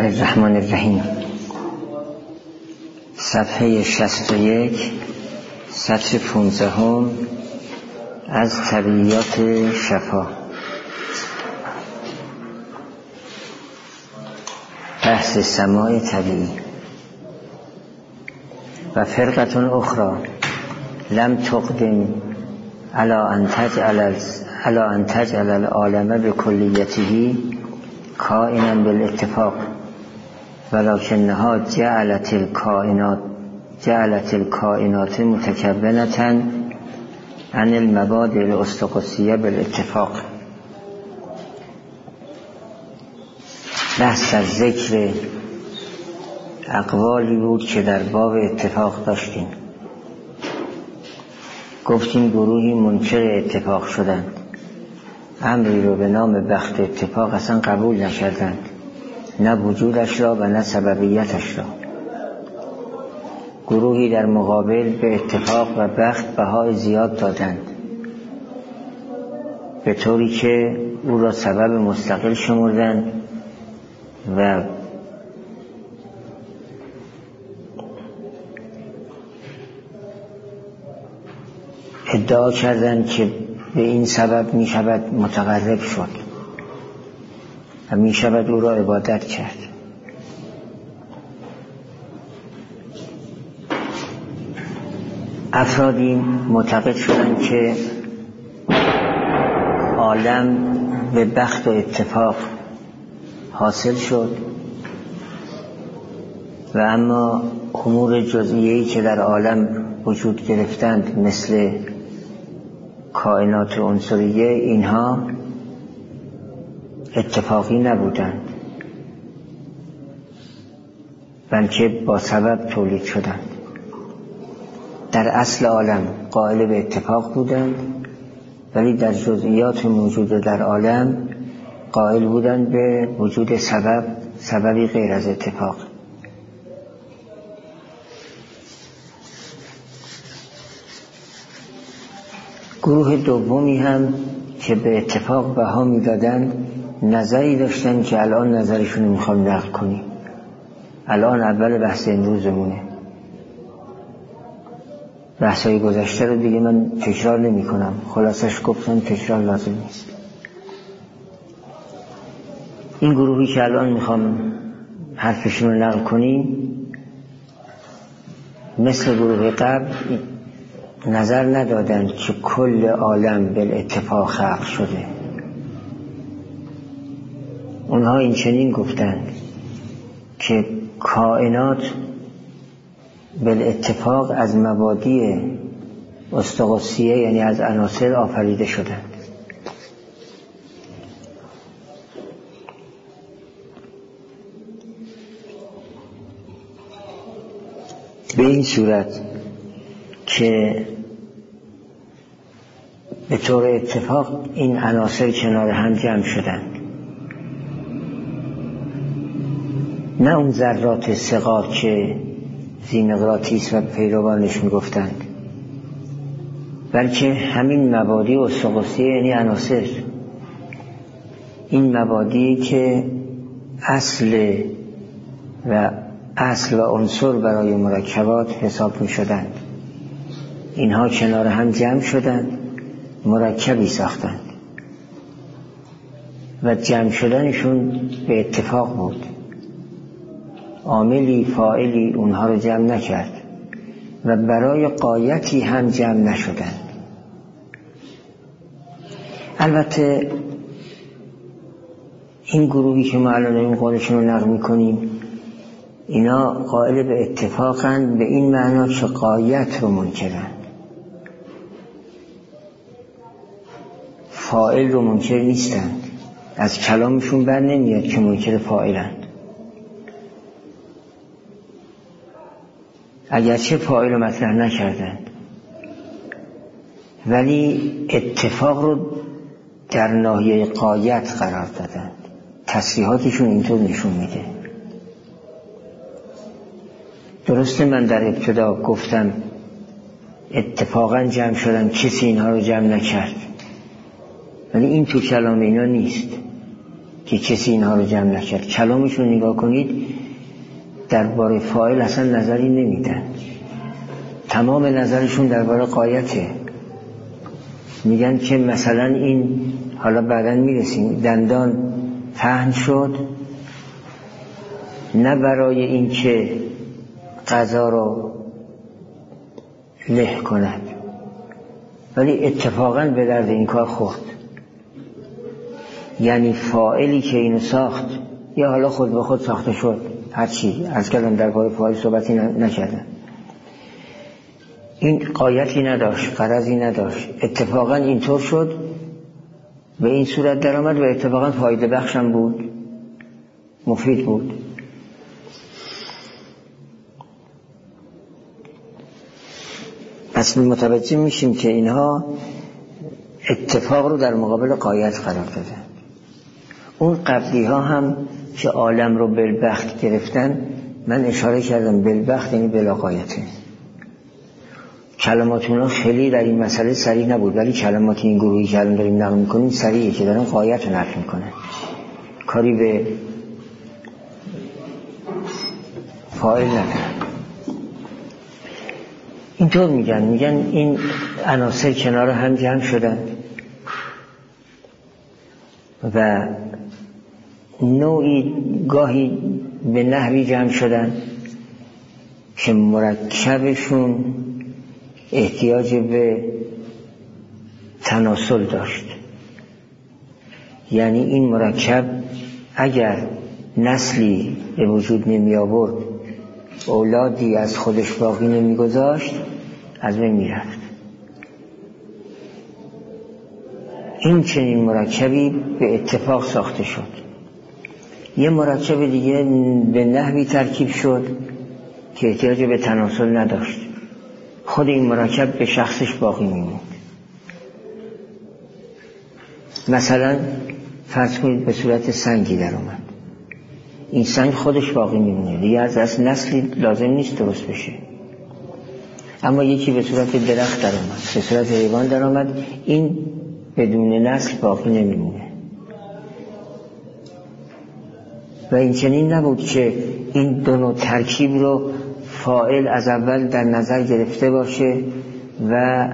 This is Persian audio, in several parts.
الله الرحمن الرحیم. صفحه 61 سطر 15 از طبیعیات شفا. بحث سماع طبیعی. و فرقة اخرى لم تقدم على ان تجعل العالم بكلیته کائنا بالاتفاق ولكنها جعلت الكائنات متكونة عن المبادئ الاستقصیه بالاتفاق. بحث از ذکر اقوالی بود که در باب اتفاق داشتیم. گفتیم گروهی منکر اتفاق شدند، امری رو به نام بخت اتفاق اصلا قبول نکردند، نه وجودش را و نه سببیتش را. گروهی در مقابل به اتفاق و بخت بهای زیاد دادند، به طوری که او را سبب مستقل شمردند و ادعا کردند که به این سبب می شود متقرب شد و می شود او را عبادت کرد. افرادی معتقد شدند که عالم به بخت و اتفاق حاصل شد و اما امور جزئیه‌ای که در عالم وجود گرفتند مثل کائنات عنصریه، اینها اتفاقی نبودند بلکه با سبب تولید شدند. در اصل عالم قائل به اتفاق بودند، ولی در جزئیات موجود در عالم قائل بودند به وجود سببی غیر از اتفاق. گروه دومی هم که به اتفاق بها میدادند نظری داشتن که الان نظرشون میخوام نقل کنیم. الان اول بحث امروزمونه. بحثای گذشته رو دیگه من تکرار نمی کنم، خلاصش گفتم، تکرار لازم نیست. این گروهی که الان میخوام حرفشون رو نقل کنیم مثل گروه قبل نظر ندادند که کل عالم بالاتفاق خلق شده. اونها این چنین گفتند که کائنات بالاتفاق از مبادی استقصیه یعنی از عناصر آفریده شدند. به این صورت که به طور اتفاق این عناصر کنار هم جمع شدند، نه اون ذرات صغار که زیمقراطیس و پیروانش میگفتند، بلکه همین مبادی استقصیه یعنی عناصر، این مبادی که اصل و عنصر برای مرکبات حساب می شدند، اینها کنار هم جمع شدند، مرکبی ساختند و جمع شدنشون به اتفاق بود. عاملی فاعلی اونها رو جمع نکرد و برای غایتی هم جمع نشدند. البته این گروهی که ما الان این قولشون رو نقل می‌کنیم اینا قائل به اتفاقند به این معنا که غایت رو منکرند، فاعل رو منکر نیستند. از کلامشون بر نمیاد که منکر فاعلند، اگرچه فاعل رو مطرح نکردند، ولی اتفاق رو در ناحیه غایت قرار دادند. تصریحاتشون اینطور نشون میده. درسته من در ابتدا گفتم اتفاقا جمع شدن، کسی اینها رو جمع نکرد، ولی این تو کلام اینا نیست. که کسی اینها رو جمع نکرد. کلامشون نگاه کنید درباره فاعل اصلا نظری نمیدن، تمام نظرشون درباره غایته. میگن که مثلا این، حالا بعداً میرسیم، دندان پهن شد نه برای این که غذا رو له کند، ولی اتفاقاً به درد این کار خورد. یعنی فاعلی که اینو ساخت یا حالا خود به خود ساخته شد، هرچی از کلام درباره فاعل صحبتی نکردن، این غایتی نداشت، غرضی نداشت، اتفاقاً اینطور شد به این صورت در آمد و اتفاقاً فایده بخشم بود، مفید بود. پس متوجه میشیم که اینها اتفاق رو در مقابل غایت قرار دادن. اون قبلی ها هم که عالم رو بالبخت گرفتن، من اشاره کردم بالبخت یعنی بلا غایته. کلماتون ها خیلی در این مسئله صریح نبود، ولی کلمات این گروهی که الان داریم نقل میکنیم صریحه که دارن غایت رو نقل میکنن، کاری به فاعل ندارن. اینطور میگن این عناصر کنار هم جمع شدن و نوعی گاهی به نحوی جمع شدن که مرکبشون احتیاج به تناسل داشت. یعنی این مرکب اگر نسلی به وجود نمی آورد، اولادی از خودش باقی نمی گذاشت، از بین می رفت. این چنین مرکبی به اتفاق ساخته شد. یه مرکب دیگه به نحوی ترکیب شد که احتیاج به تناسل نداشت، خود این مرکب به شخصش باقی میموند. مثلا فرض کنید به صورت سنگی در اومد، این سنگ خودش باقی میمونه، دیگه از اصل نسلی لازم نیست درست بشه. اما یکی به صورت درخت در اومد، به صورت حیوان در اومد، این بدون نسل باقی نمیمونه. و این چنین نبود که این دو نوع ترکیب رو فاعل از اول در نظر گرفته باشه و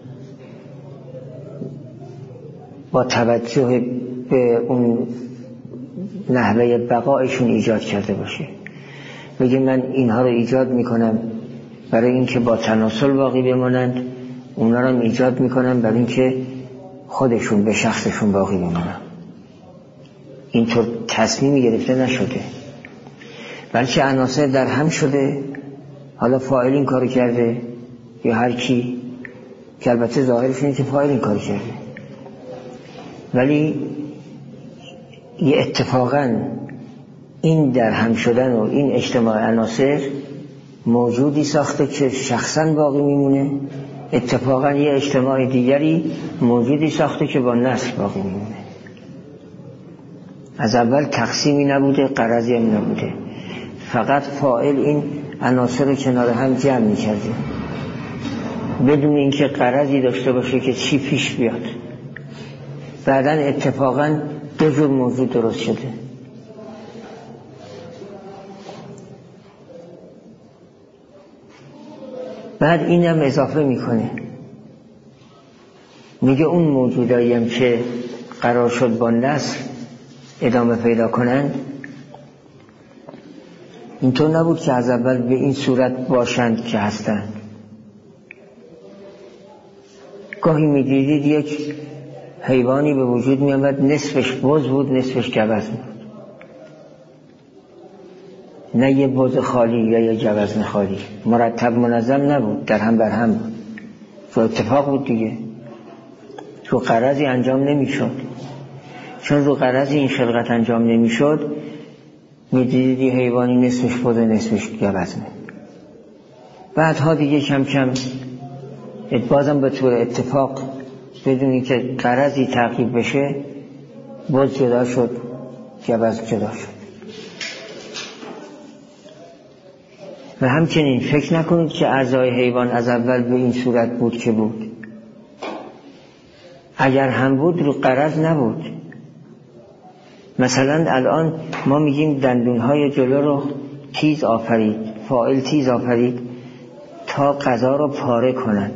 با توجه به اون نحوه بقایشون ایجاد کرده باشه، بگه من اینها رو ایجاد میکنم برای اینکه با تناسل باقی بمانند، اونا رو ایجاد میکنم برای اینکه خودشون به شخصشون باقی بمانند. اینطور تصمیمی گرفته نشده، بلکه عناصر در هم شده. حالا فاعل این کارو کرده یا هر کی، که البته ظاهرش اینه که فاعل این کارو کرده، ولی یه اتفاقاً این در هم شدن و این اجتماع عناصر موجودی ساخته که شخصاً باقی میمونه، اتفاقاً یه اجتماع دیگری موجودی ساخته که با نسل باقی میمونه. از اول تقسیمی نبوده، غرضی هم نبوده، فقط فاعل این عناصر رو کنار هم جمع می‌کرده بدون اینکه غرضی داشته باشه که چی پیش بیاد. بعداً اتفاقاً دو جور موجود درست شده. بعد اینم اضافه میکنه، میگه اون موجودایی هم که قرار شد با نسل ادامه پیدا کنند، اینطور نبود که از اول به این صورت باشند که هستند. گاهی میدیدید یک حیوانی به وجود می آمد، نصفش بز بود نصفش گوزن بود، نه یه بز خالی یا یه گوزن خالی، مرتب منظم نبود، در هم بر هم بود. تو اتفاق بود دیگه، تو غرضی انجام نمی شد. چون رو غرضی این خلقت انجام نمی شد، می دیدی حیوانی نصفش بز نصفش گوزنه. بعدها دیگه کم کم بازم به طور اتفاق بدونی که غرضی تعقیب بشه، بز جدا شد گوزن جدا شد. و همچنین فکر نکنید که اعضای حیوان از اول به این صورت بود که بود. اگر هم بود رو غرض نبود، مثلا الان ما میگیم دندونهای جلو رو تیز آفرید، فاعل تیز آفرید تا غذا رو پاره کنند،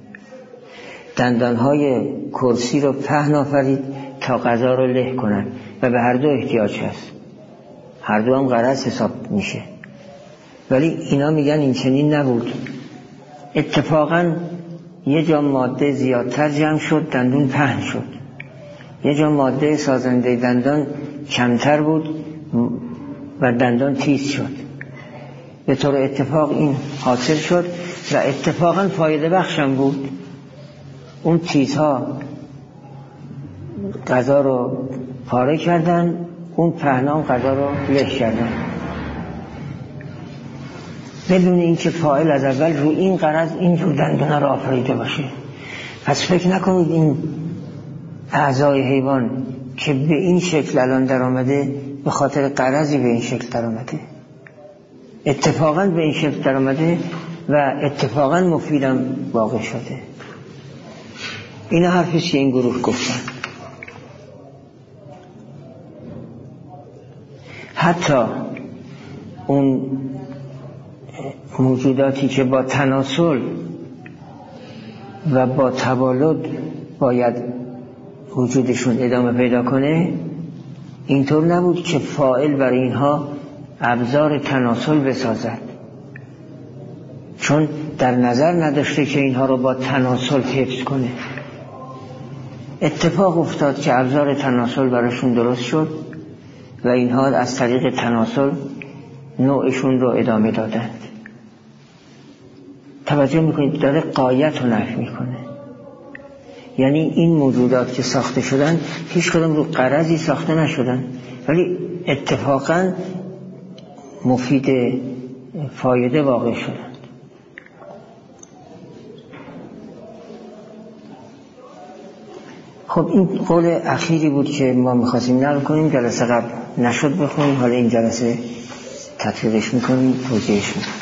دندانهای کرسی رو پهن آفرید تا غذا رو له کنند و به هر دو احتیاج هست، هر دو هم غرض حساب میشه. ولی اینا میگن این چنین نبود، اتفاقا یه جا ماده زیادتر جمع شد دندون پهن شد، یه جا ماده سازنده دندان کمتر بود و دندان تیز شد. به طور اتفاق این حاصل شد و اتفاقا فایده بخشم بود. اون تیزها غذا رو پاره کردن، اون پهنام غذا رو له کردن، بدون اینکه فاعل از اول رو این غرض اینجور دندونه رو آفریده باشه. پس فکر نکنید این اعضای حیوان که به این شکل الان در آمده به خاطر غرضی به این شکل در آمده، اتفاقا به این شکل در آمده و اتفاقا مفیدم واقع شده. این حرفیست که این گروه گفتن. حتی اون موجوداتی که با تناسل و با تولد باید وجودشون ادامه پیدا کنه، اینطور نبود که فاعل برای اینها ابزار تناسل بسازد، چون در نظر نداشته که اینها رو با تناسل حفظ کنه. اتفاق افتاد که ابزار تناسل براشون درست شد و اینها از طریق تناسل نوعشون رو ادامه دادند. توجه میکنید داره غایت رو نفی میکنه، یعنی این موجودات که ساخته شدن هیچ کدام رو غرضی ساخته نشدن، ولی اتفاقا مفید فایده واقع شدند. خب این قول اخیری بود که ما میخواستیم نقل کنیم، جلسه قبل نشد بخونیم، حالا این جلسه تطبیقش میکنیم، توضیحش میکنیم.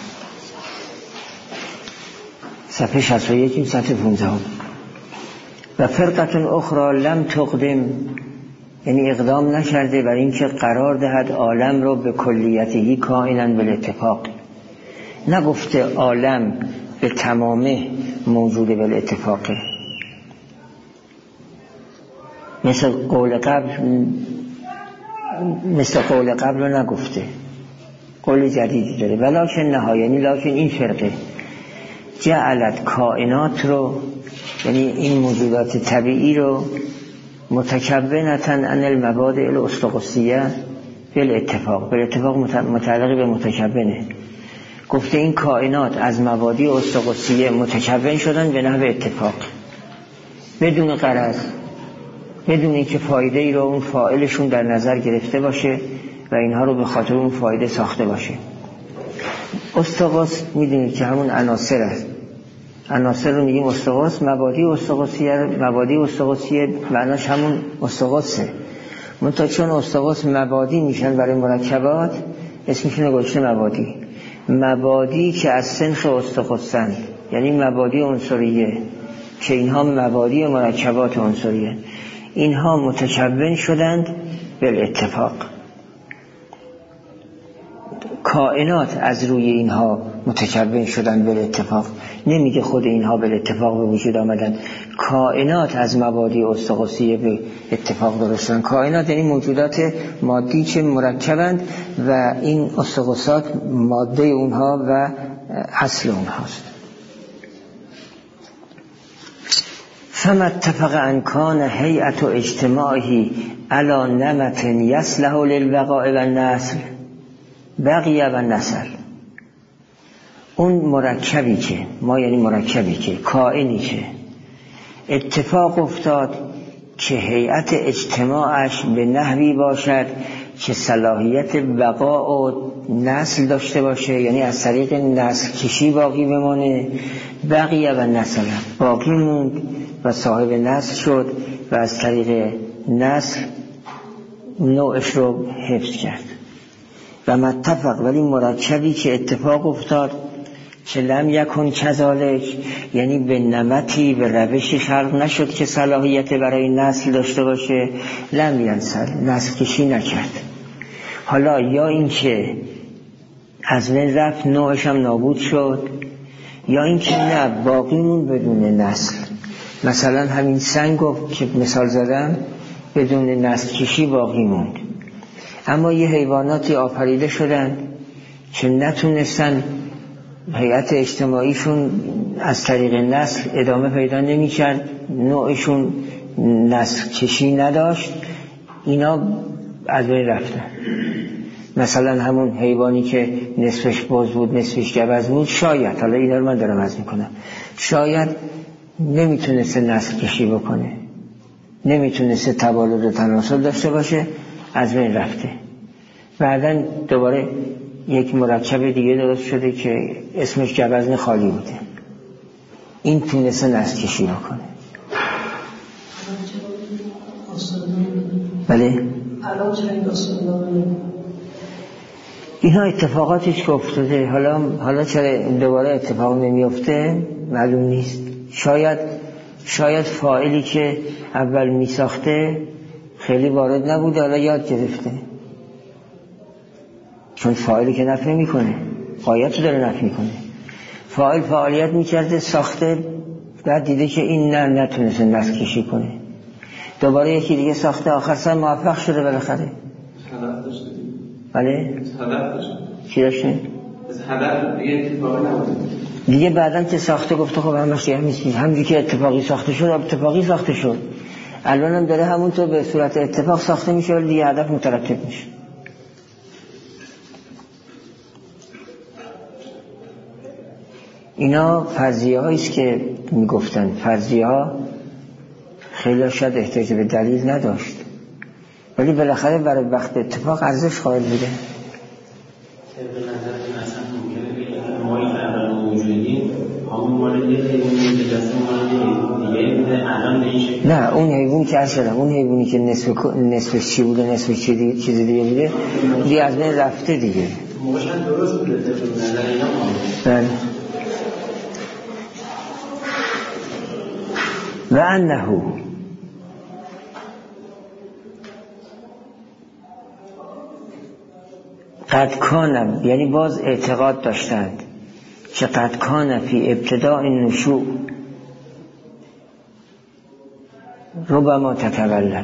صفحه 61 صفحه 15. و فرقه اخرى لم تقدم، یعنی اقدام نکرده برای اینکه قرار دهد عالم رو به کلیتهی کائنا بالاتفاق، نگفته عالم به تمامه موجود بالاتفاقه، مثل قول قبل رو نگفته، قول جدیدی داره. ولکن نها، یعنی لکن این فرقه جعلت کائنات رو، یعنی این موجودات طبیعی رو متکونتا عن المبادئ الاستقصیه بالاتفاق، بالاتفاق متعلق به متکونه، گفته این کائنات از مبادئ استقصیه متکون شدن به نحو اتفاق، بدون غرض، بدون اینکه فایده ای رو اون فاعلشون در نظر گرفته باشه و اینها رو به خاطر اون فایده ساخته باشه. استقاص میدونید که همون عناصر است، عناصر رو میگیم استقاص، مبادئ استقاصیه معناش همون استقاصه، منتها چون استقاص مبادئ میشن برای مرکبات اسمشون گذاشته مبادئ که از سنخ استقاصند، یعنی مبادئ عنصریه که اینها مبادئ مرکبات عنصریه، اینها متکون شدند بالاتفاق. کائنات از روی اینها متکون شدند بالاتفاق، نمیگه خود اینها بالاتفاق به وجود آمدند، کائنات از مبادئ استقاصیه به اتفاق درست شدند. کائنات یعنی موجودات مادی که مرکبند و این استقاصات ماده اونها و اصل اونهاست. فما اتفق ان کان هیئت اجتماعی علی نمط یصلح للبقاء و النسل بقیه و نسل، اون مرکبی که ما، یعنی مرکبی که کائنی که اتفاق افتاد که هیئت اجتماعش به نحوی باشد که صلاحیت بقا و نسل داشته باشه، یعنی از طریق نسل کشی باقی بمانه، بقیه و نسل باقی موند و صاحب نسل شد و از طریق نسل نوعش رو حفظ کرد. و متفق، ولی مرکبی که اتفاق افتاد که لم یکن کذالک، یعنی به نمطی به روشی خلق نشد که صلاحیت برای نسل داشته باشه، لم ینسل، نسل کشی نکرد. حالا یا این که از بین رفت، نوعش هم نابود شد، یا این که نه باقیمون بدون نسل. مثلا همین سنگو که مثال زدم بدون نسل کشی باقی موند. اما یه حیواناتی آفریده شدن که نتونستن هیئت اجتماعیشون از طریق نسل ادامه پیدا نمی کرد، نوعشون نسل کشی نداشت، اینا از بین رفتن. مثلا همون حیوانی که نصفش باز بود نصفش گوز بود، شاید، حالا اینا رو من دارم عرض میکنم، شاید نمیتونسته نسل کشی بکنه، نمیتونسته تولد و تناسل داشته باشه، از بین رفته. بعدن دوباره یک مرکب دیگه درست شده که اسمش گوزن خالی بوده، این تونسته نسل کشی بکنه. بله؟ اینا اتفاقاتش که افتاده، حالا چرا دوباره اتفاق نمیفته معلوم نیست. شاید فاعلی که اول می ساخته خیلی وارد نبوده، حالا یاد گرفته، چون فاعلی که نفع میکنه، غایت رو داره نفع میکنه. فاعل فعالیت میکرده، ساخته، بعد دیده که این نتونسته نسل کشی کنه، دوباره یکی دیگه ساخته، آخر سر موفق شده بالاخره. هدف داشته. بله؟ هدف داشته. چی داشته؟ هدف دیگه اتفاقی نبوده. دیگه بعدن که ساخته گفته خب همونی که اتفاقی ساخته شد، اتفاقی ساخته شد. الان هم داره همونطور به صورت اتفاق ساخته میشه، ولی دیگه هدف مترتب میشه. اینا فرضیه هاییست که میگفتن. فرضیه ها خیلی شاید احتیاج به دلیل نداشت، ولی بالاخره برای وقت اتفاق ارزش قائل بوده. به نظر مثلا ممکنه مایی که الان موجودیم همون مال یه حیوانی که دست مال دیگه بوده، الان به این شکل. نه، اون حیوان که اصلا اون حیوانی که نصفش چی بوده، نصفش چیزی دیگه بوده، دیگه از بین رفته دیگه. موقعش درست بوده به نظر اینا بله. و انه قد کان، یعنی باز اعتقاد داشتند که قد کان فی ابتداء النشوء ربما تتولد.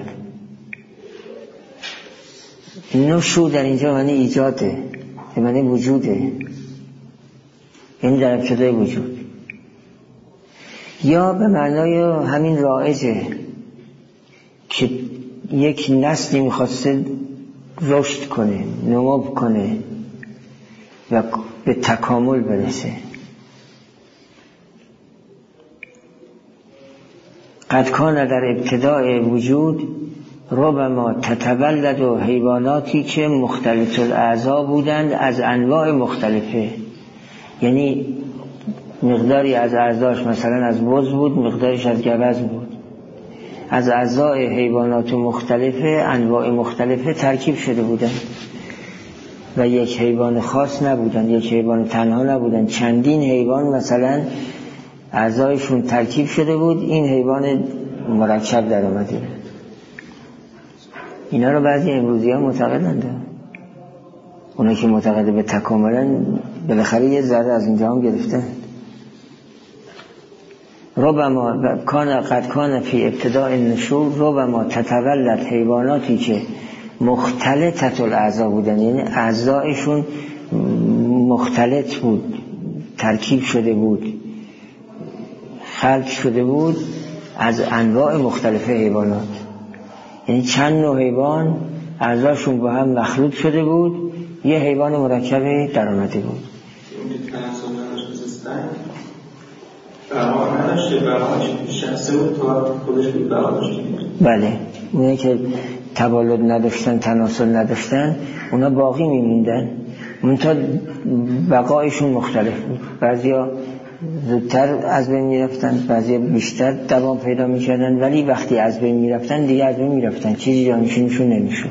نشوء در اینجا معنی ایجاده، معنی وجوده، یعنی در ابتدای وجود، یا به معنای همین رایجه که یک نسلی میخواسته رشد کنه، نمو کنه و به تکامل برسه. قد کان در ابتدای وجود ربما تتولد و حیواناتی که مختلف الاعضا بودند از انواع مختلفه، یعنی مقداری از اعضاش مثلا از بز بود، مقدارش از گوز بود، از اعضای حیوانات مختلفه، انواع مختلفه ترکیب شده بودن و یک حیوان خاص نبودن، یک حیوان تنها نبودن، چندین حیوان مثلا اعضایشون ترکیب شده بود، این حیوان مرکب در آمده. اینا رو بعضی امروزی ها معتقدند، اونا که معتقد به تکاملن بالاخره یه ذره از اینجا هم گرفتن. ربما قد کان فی ابتداء النشوء ربما تتولد حیواناتی که مختلطه الاعضا بودن، یعنی اعضایشون مختلط بود، ترکیب شده بود، خلق شده بود از انواع مختلف حیوانات، یعنی چند نوع حیوان اعضاشون با هم مخلوط شده بود، یه حیوان مرکب در آمده بود. بله، اونه که تولد نداشتن، تناسل نداشتن، اونا باقی میموندن، منتها بقایشون مختلف بود. بعضیا زودتر از بین میرفتن، بعضیا بیشتر دوام پیدا میکردن، ولی وقتی از بین میرفتن دیگه از بین میرفتن، چیزی جانشینشون نمیشد.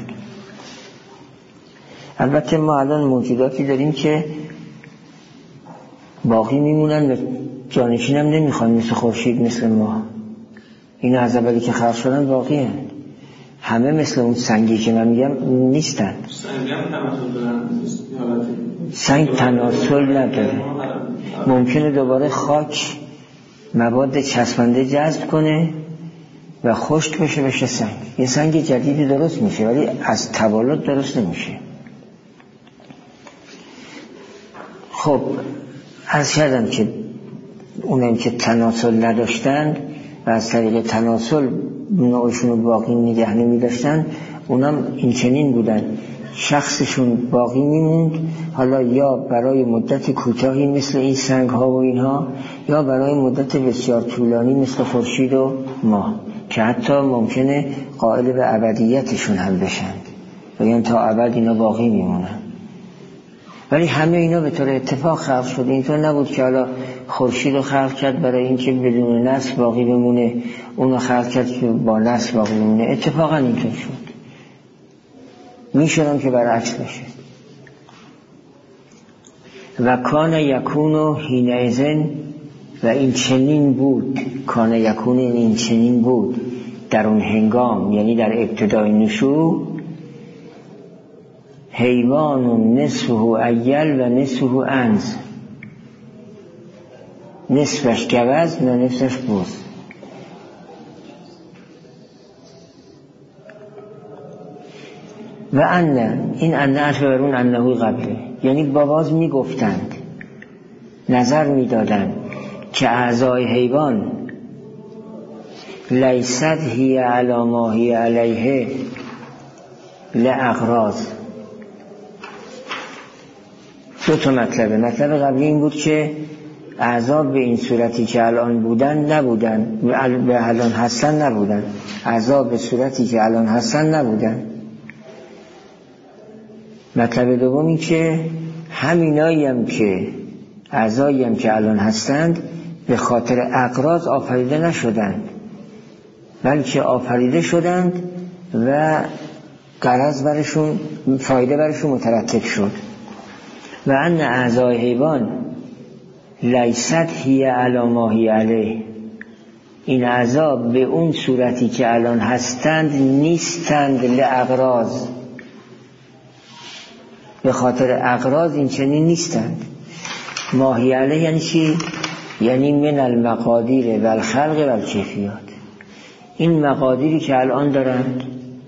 البته ما الان موجوداتی داریم که باقی میمونن و جانشین هم نمیخوان، مثل خورشید، مثل ماه. این از اولی که خلق شدن باقی هن. همه مثل اون سنگی که من میگم نیستن. سنگ هم تناسل دارن. سنگ تناسل نداره. ممکنه دوباره خاک مواد چسبنده جذب کنه و خشک بشه سنگ. یه سنگ جدیدی درست میشه ولی از تولد درست نمیشه. خب عرض کردم که اونم که تناسل نداشتن و از طریق تناسل نوعشون رو باقی نگه نمی داشتن، اونم این چنین بودن، شخصشون باقی میموند، حالا یا برای مدت کوتاهی مثل این سنگ ها و اینها، یا برای مدت بسیار طولانی مثل خورشید و ماه، که حتی ممکنه قائل به ابدیتشون هم بشن و یعنی تا ابد اینا باقی میمونن. ولی همه اینا به طور اتفاق خلق شد. اینطور نبود که حالا خورشید رو خلق کرد برای اینکه بدون نسل باقی بمونه، اون رو خلق کرد که با نسل باقی بمونه. اتفاقا اینطور شد. میشدم که برعکس بشه. و کان یکون حینئذ، و این چنین بود، کان یکون این چنین بود در اون هنگام، یعنی در ابتدای نشوء، حیوان نصفه عیل و نصفه عنز، نصفش گوز و نصفش بز. و انه، این انه عطف بر اون انهو قبله، یعنی باباز میگفتند، نظر میدادند که اعضای حیوان لیست هی علی ما هی علیه لاغراض. دو تا مطلبه. مطلب قبلی این بود که اعضا به این صورتی که الان بودن نبودن، به الان هستن نبودن. اعضا به صورتی که الان هستن نبودن. مطلب دومی که همینایی هم که اعضایی هم که الان هستند به خاطر اغراض آفریده نشدند، بلکه آفریده شدند و غرض برشون، فایده برشون مترتب شد. و ان اعضای حیوان لیست هی علی ما هی علیه، این اعضا به اون صورتی که الان هستند نیستند لاغراض، به خاطر اغراض این چنین نیستند. ما هی علیه یعنی چی؟ یعنی من المقادیر و الخلق و الکیفیات. این مقادیری که الان دارند،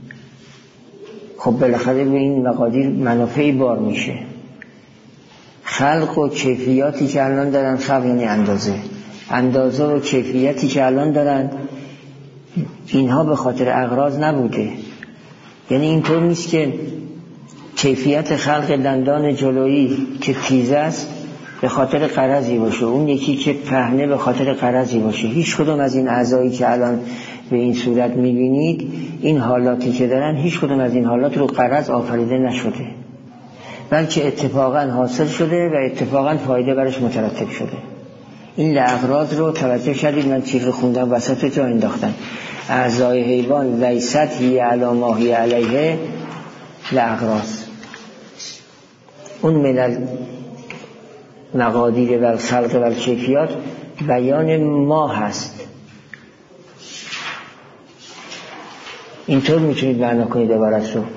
خب بالاخره به این مقادیر منافعی بار میشه. خلق و کیفیاتی که الان دارن، خلق یعنی اندازه و کیفیتی که الان دارن، اینها به خاطر اغراض نبوده. یعنی اینطور نیست که کیفیت خلق دندان جلویی که تیز است به خاطر غرضی باشه، اون یکی که پهنه به خاطر غرضی باشه. هیچ کدوم از این اعضایی که الان به این صورت میبینید، این حالاتی که دارن، هیچ کدوم از این حالات رو غرض آفریده نشده، بلکه اتفاقا حاصل شده و اتفاقا فایده برش مترتب شده. این لاغراض رو توجه کردید؟ من چیز رو خوندم وسط جا انداختم. اعضای حیوان لیست هی علی ما هی علیه لاغراض. اون من المقادیر و الخلق و الکیفیات بیان ما هست. اینطور میتونید معنا کنید عبارت رو.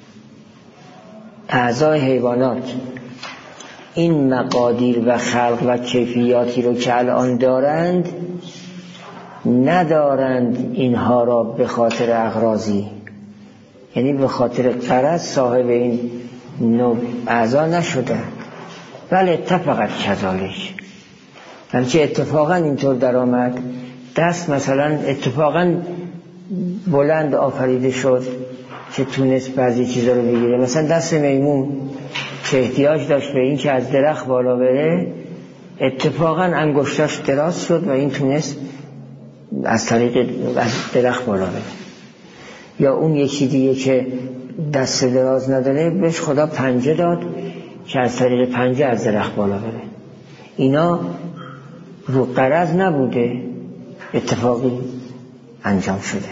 اعضای حیوانات این مقادیر و خلق و کیفیاتی رو که الان دارند ندارند اینها را به خاطر اغراضی، یعنی به خاطر غرض صاحب این نوع اعضا نشدند، بله اتفاقت کذالک، بلکه اتفاقا اینطور در آمد. دست مثلا اتفاقا بلند آفریده شد که تونست بعضی چیزا رو بگیره. مثلا دست میمون که احتیاج داشت به این که از درخت بالا بره، اتفاقا انگشتاش دراز شد و این تونست از طریق از درخت بالا بره. یا اون یکی دیگه که دست دراز نداره، بهش خدا پنجه داد که از طریق پنجه از درخت بالا بره. اینا رو غرض نبوده، اتفاقی انجام شده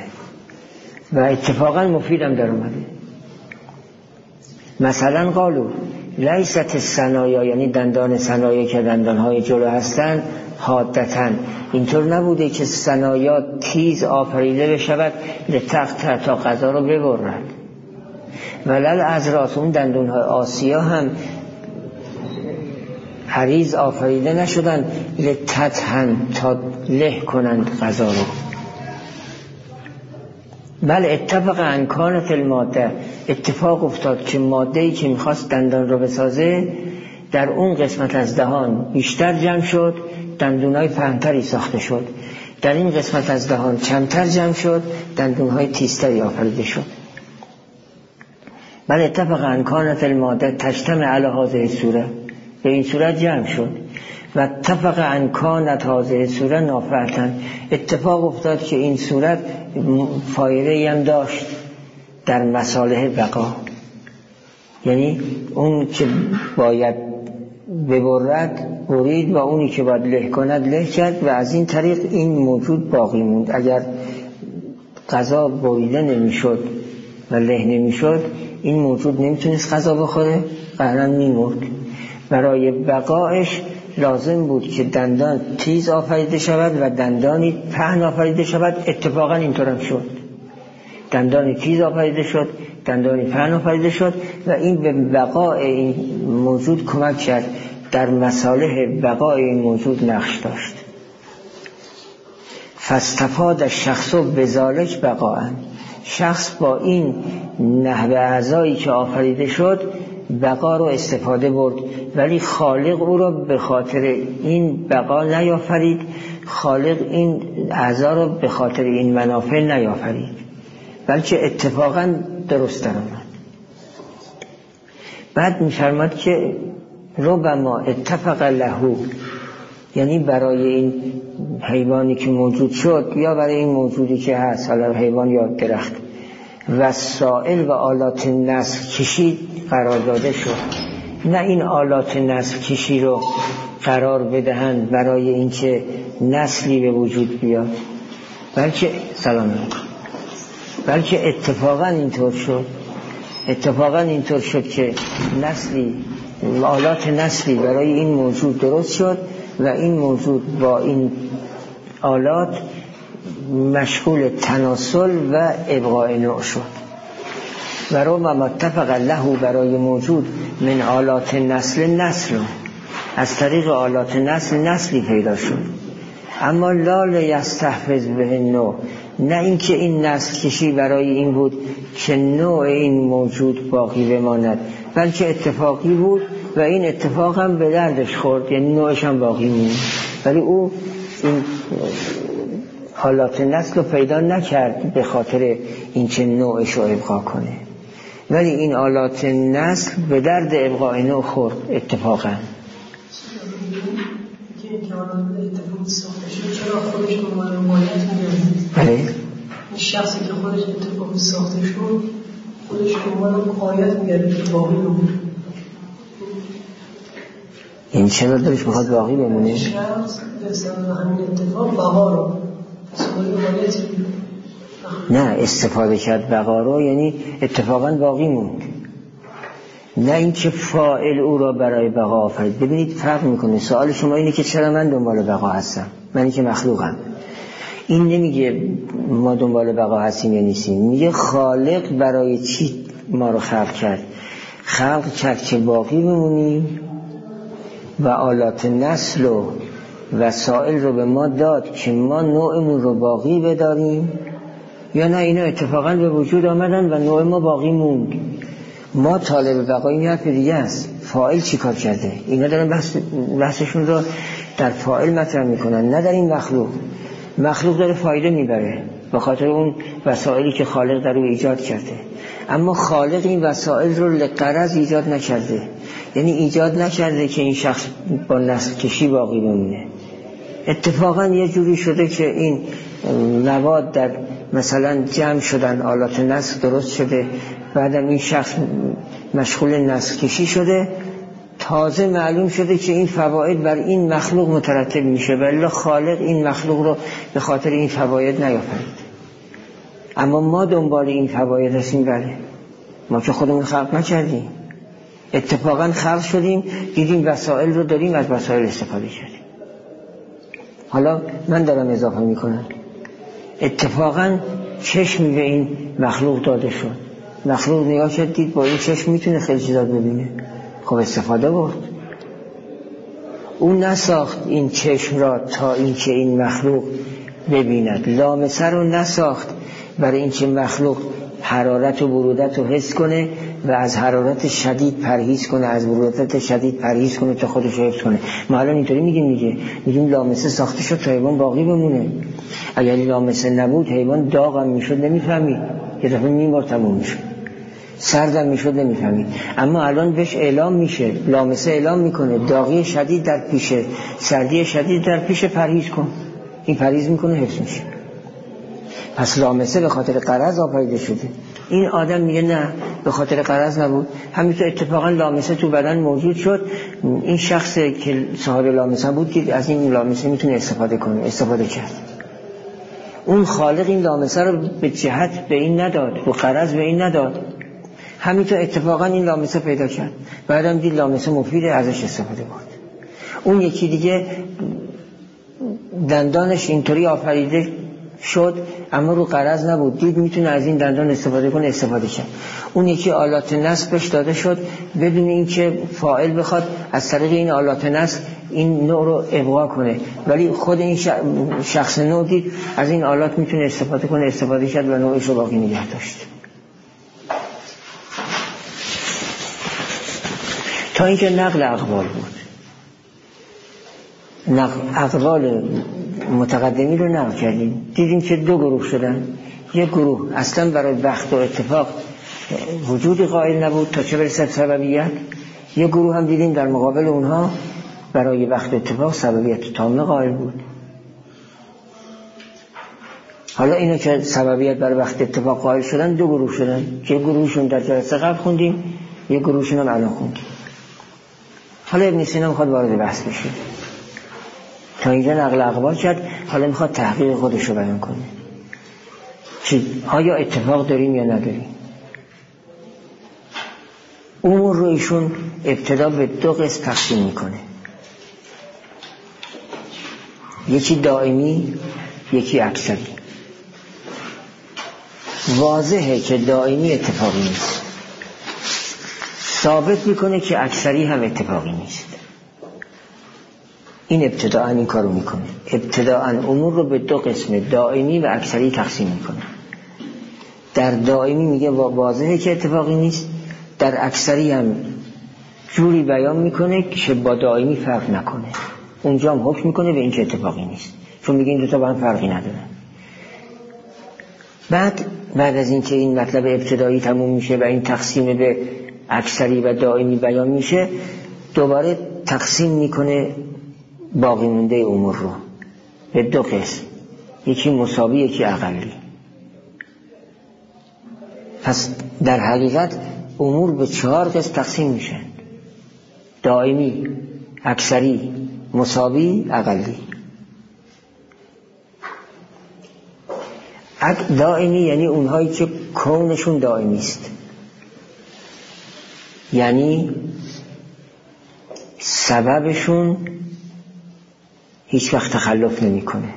و اتفاقا مفیدم در اومده. مثلا قالو لیست ثنایا یعنی دندان ثنایا که دندانهای جلو هستند حادتن، اینطور نبوده که ثنایا تیز آفریده بشود لتقطع تا غذا رو ببرد. ولل ازراس اون دندانهای آسیا هم عریض آفریده نشدن لتطحن تا له کنند غذا رو. بل اتفق ان کانت الماده، اتفاق افتاد که ماده‌ای که میخواست دندان رو بسازه در اون قسمت از دهان بیشتر جمع شد، دندونهای پهن‌تری ساخته شد. در این قسمت از دهان کمتر جمع شد، دندونهای تیزتری آفریده شد. بل اتفق ان کانت الماده تجتمع علی هذه الصوره، به این صورت جمع شد. و اتفق ان کانت هذه الصوره نافعه، اتفاق افتاد که این صورت فایده‌ای هم داشت در مصالح بقا، یعنی اون که باید ببرد برید و اونی که باید له کند له کرد و از این طریق این موجود باقی موند. اگر غذا بریده نمیشد و له نمیشد این موجود نمیتونست غذا بخوره، قطعاً میمرد. برای بقایش لازم بود که دندان تیز آفریده شود و دندانی پهن آفریده شود. اتفاقا اینطور هم شد، دندانی تیز آفریده شد، دندانی پهن آفریده شد و این به بقای این موجود کمک کرد، در مصالح بقای این موجود نقش داشت. فاستفاد الشخص بذالک بقاء، شخص با این نحو اعضایی که آفریده شد بقا رو استفاده برد، ولی خالق او را به خاطر این بقا نیافرید، خالق این اعضا رو به خاطر این منافع نیافرید، بلکه اتفاقا درست در آمد. بعد می‌فرماد که ربما اتفق له، یعنی برای این حیوانی که موجود شد یا برای این موجودی که هست، حالا حیوان یا درخت، وسائل و آلات نسل کشی قرار داده شد. نه این آلات نسل کشی رو قرار بدهند برای اینکه نسلی به وجود بیاد، بلکه اتفاقا اینطور شد که نسلی، آلات نسلی برای این موجود درست شد و این موجود با این آلات مشغول تناسل و ابقاء نوع شد. و ربما اتفق له، برای موجود من آلات نسل از طریق آلات نسلی پیدا شد. اما لا لیستحفظ به نوع، نه اینکه این نسل کشی برای این بود که نوع این موجود باقی بماند، بلکه اتفاقی بود و این اتفاق هم به دردش خورد، یعنی نوعش هم باقی موند، ولی او این حالات نسل رو پیدا نکرد به خاطر اینکه نوعش رو ابقا کنه، ولی این آلات نسل به درد ابقاء نوع خورد اتفاقا. چرا خودش ممانعت میگرد؟ بله، این شخصی که خودش اتفاقی ساخته شد خودش ممانعت میگرد که باقی بمونه. این چرا دلش میخواد باقی بمونه؟ شخص به همین اتفاق بقا رو نه استفاده کرد بقا رو، یعنی اتفاقا باقی موند، نه اینکه فاعل او را برای بقا آفرید. ببینید فرق میکنه. سوال شما اینه که چرا من دنبال بقا هستم، منی که مخلوقم. این نمیگه ما دنبال بقا هستیم یا نیستیم، میگه خالق برای چی ما رو خلق کرد. خلق کرد که باقی بمونیم و آلات نسل و وسائل رو به ما داد که ما نوعمون رو باقی بداریم، یا نه اینا اتفاقا به وجود آمدن و نوع ما باقی موند. ما طالب بقا این حرف دیگه است. فاعل چی کار کرده؟ اینا دارن بحثشون رو در فاعل مطرح میکنن، نه در این مخلوق داره فایده میبره به خاطر اون وسائلی که خالق در او ایجاد کرده، اما خالق این وسائل رو لغرض ایجاد نکرده، یعنی ایجاد نکرده که این شخص با نسل کشی باقی بمونه. اتفاقا یه جوری شده که این مواد در مثلا جمع شدن، آلات نسل درست شده، بعدم این شخص مشغول نسل کشی شده، تازه معلوم شده که این فواید بر این مخلوق مترتب میشه، ولی خالق این مخلوق رو به خاطر این فواید نیافرید. اما ما دنبال این فواید هستیم. بله، ما که خودمون خلق نکردیم، اتفاقا خلق شدیم، دیدیم وسایل رو داریم، از وسایل استفاده کردیم. حالا من دارم اضافه میکنم، اتفاقا چشمی به این مخلوق داده شد. مخلوق نگاه کرد دید با این چشم میتونه خیلی چیزا ببینه، خب استفاده برد. اون نساخت این چشم را تا اینکه این مخلوق ببیند، لامسه رو نساخت برای اینکه مخلوق حرارت و برودت رو حس کنه و از حرارت شدید پرهیز کنه، از برودت شدید پرهیز کنه تا خودش رو حفظ کنه. ما الان اینطوری میگیم لامسه ساخته شد تا حیوان باقی بمونه. اگر لامسه نبود حیوان داغ هم میشد نمیفهمید، یه دفعه میمرد تموم میشد، سردم میشد نمیفهمید. اما الان بهش اعلام میشه، لامسه اعلام میکنه داغی شدید در پیشه، سردی شدید در پیشه، پرهیز کن. این پرهیز میکنه، حفظ میشه. پس لامسه به خاطر غرض آفریده شده. این آدم میگه نه، به خاطر غرض نبود، همینطور اتفاقا لامسه تو بدن موجود شد. این شخص که صاحب لامسه بود که از این لامسه میتونه استفاده کنه، استفاده کرد. اون خالق این لامسه رو به جهت به این نداد، به غرض به این نداد، همینطور اتفاقا این لامسه پیدا کرد. بعدم دید لامسه مفیده، ازش استفاده کرد. اون یکی دیگه دندانش اینطوری آفریده شد اما رو غرض نبود، دید میتونه از این دندان استفاده کنه، استفاده کرد. اون یکی آلات نصبش داده شد بدون اینکه فاعل بخواد از طریق این آلات نصب این نوع رو ابقا کنه، ولی خود این شخص نوع دید از این آلات میتونه استفاده کنه، استفاده کرد و نوعش رو باقی نگه داشت. تا اینکه نقل اقوال بود. اقوال متقدمی رو نقل کردیم، دیدیم که دو گروه شدن. یک گروه اصلا برای وقت و اتفاق وجودی قائل نبود تا چه برسه سببیت. یک گروه هم دیدیم در مقابل اونها برای وقت و اتفاق سببیت تامه قائل بود. حالا اینا که سببیت برای وقت اتفاق قائل شدن دو گروه شدن، که گروهشون در جلسه قبل خوندیم، یک گروهشون هم الان خوندیم. حالا ابن سینا میخواد وارد بحث بشه. تا اینجا نقل اقوال کرد، حالا میخواد تحقیق خودش رو بیان کنه. آیا اتفاق داریم یا نداریم؟ امور رو ایشون ابتدا به دو قسم تقسیم میکنه، یکی دائمی، یکی اکثری. واضحه که دائمی اتفاقی نیست، ثابت میکنه که اکثری هم اتفاقی نیست. این ابتداءً این کارو میکنه، ابتداءً امور رو به دو قسم دائمی و اکثری تقسیم میکنه. در دائمی میگه واضحه که اتفاقی نیست، در اکثری هم جوری بیان میکنه که با دائمی فرق نکنه، اونجا هم حکم میکنه به این که اتفاقی نیست، چون میگه این دوتا با هم فرقی نداره. بعد از این که این مطلب ابتدایی تموم میشه و این تقسیم به اکثری و دائمی بیان میشه، دوباره تقسیم میکنه باقی مونده امور رو به دو قسم، یکی مساوی، یکی اقلی. پس در حقیقت امور به 4 قسم تقسیم میشن: دائمی، اکثری، مساوی، اقلی. دائمی یعنی اونهایی که کونشون دائمی است، یعنی سببشون هیچ وقت تخلف نمیکنه،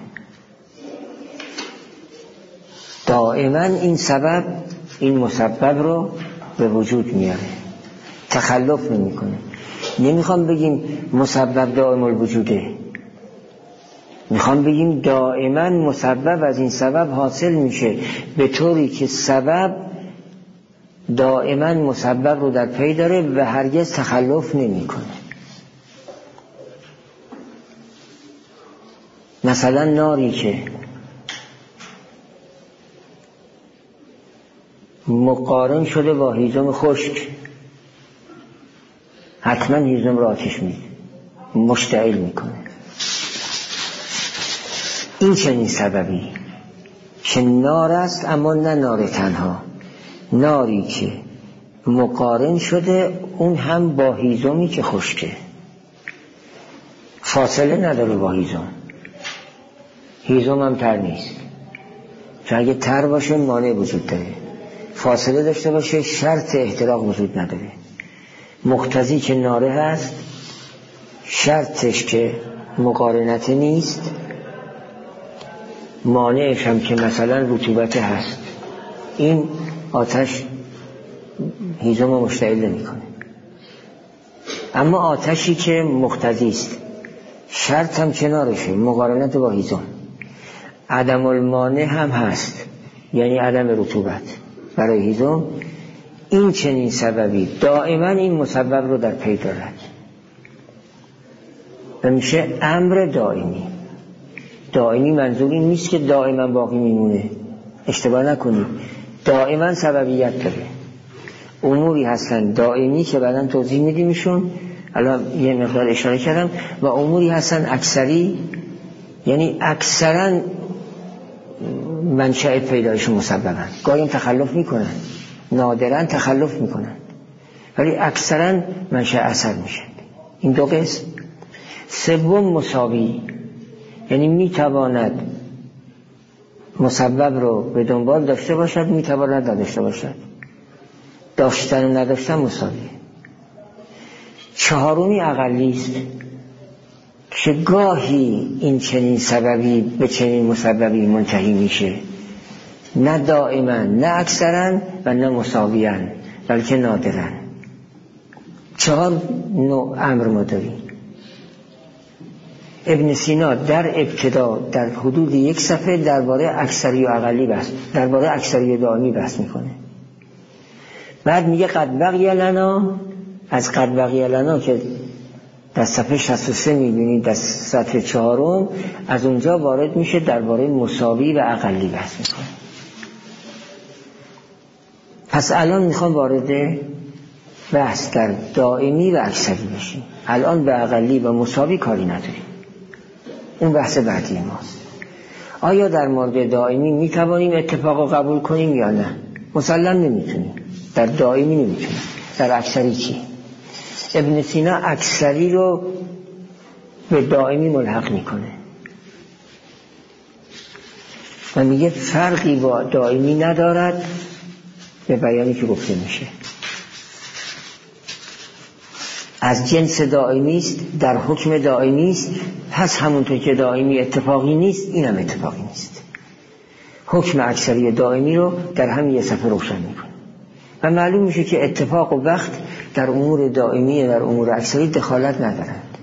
دائما این سبب این مسبب رو به وجود میاره، تخلف نمیکنه. نمیخوام بگیم مسبب دائم الوجوده، میخوام بگیم دائما مسبب از این سبب حاصل میشه، به طوری که سبب دائما مسبب رو در پی داره و هرگز تخلف نمیکنه. مثلا ناری که مقارن شده با هیزم خشک، حتما هیزم را آتش میده، مشتعل میکنه. این چنین سببی که نار است، اما نه نار تنها، ناری که مقارن شده اون هم با هیزمی که خشکه، فاصله نداره با هیزم هم تر نیست، چون اگه تر باشه مانع وجود داره، فاصله داشته باشه شرط احتراق وجود نداره. مقتضی که ناره هست، شرطش که مقارنت نیست، مانعش هم که مثلا رطوبت هست. این آتش هیزم رو مشتعل نمی‌کنه. اما آتشی که مقتضی است، شرط هم کنارشه، مقارنت با هیزم، عدم المانع هم هست، یعنی عدم رطوبت برای هیزم، این چنین سببی دائما این مسبب رو در پی دارد و میشه امر دائمی. دائمی منظور این نیست که دائما باقی میمونه، اشتباه نکنید، دائما سببیت داره. اموری هستن دائمی که بعداً توضیح میدیمشون، الان یه مقدار اشاره کردم، و اموری هستن اکثری، یعنی اکثرا منشأ پیدایش مسببن، گاهی تخلف میکنن، نادرا تخلف میکنن، ولی اکثرا منشأ اثر میشه. این دو قسم. سوم مساوی، یعنی میتواند مسبب رو به دنبال داشته باشد، میتواند نداشته باشد، داشتن و نداشتن مساویه. چهارمی اقلی است که گاهی این چنین سببی به چنین مسببی منتهی میشه، نه دائما، نه اکثرا و نه مساویاً، بلکه نادراً. 4 نوع امر ما داریم. ابن سینا در ابتدا در حدود 1 صفحه درباره اکثری و اقلی بحث، درباره اکثری و دائمی بحث میکنه. بعد میگه قد بقی لنا، از قد بقی لنا که در صفحه 63 میبینید در سطر 4، از اونجا وارد میشه درباره مساوی و اقلی بحث میکنه. پس الان میخوام وارد بحث در دائمی و اکثری بشیم. الان به اقلی و مساوی کاری نداریم، اون بحث بعدی ماست. آیا در مورد دائمی میتوانیم اتفاق رو قبول کنیم یا نه؟ مسلم نمیتونیم. در دائمی نمیتونیم. در اکثری چی؟ ابن سینا اکثری رو به دائمی ملحق میکنه و میگه فرقی با دائمی ندارد، به بیانی که گفته میشه از جنس دائمی است، در حکم دائمی است، پس همونطور که دائمی اتفاقی نیست، اینم اتفاقی نیست. حکم اکثری دائمی رو در همین یه صفحه روشن میکنه و معلوم میشه که اتفاق و وقت در امور دائمی در امور اکثری دخالت ندارند.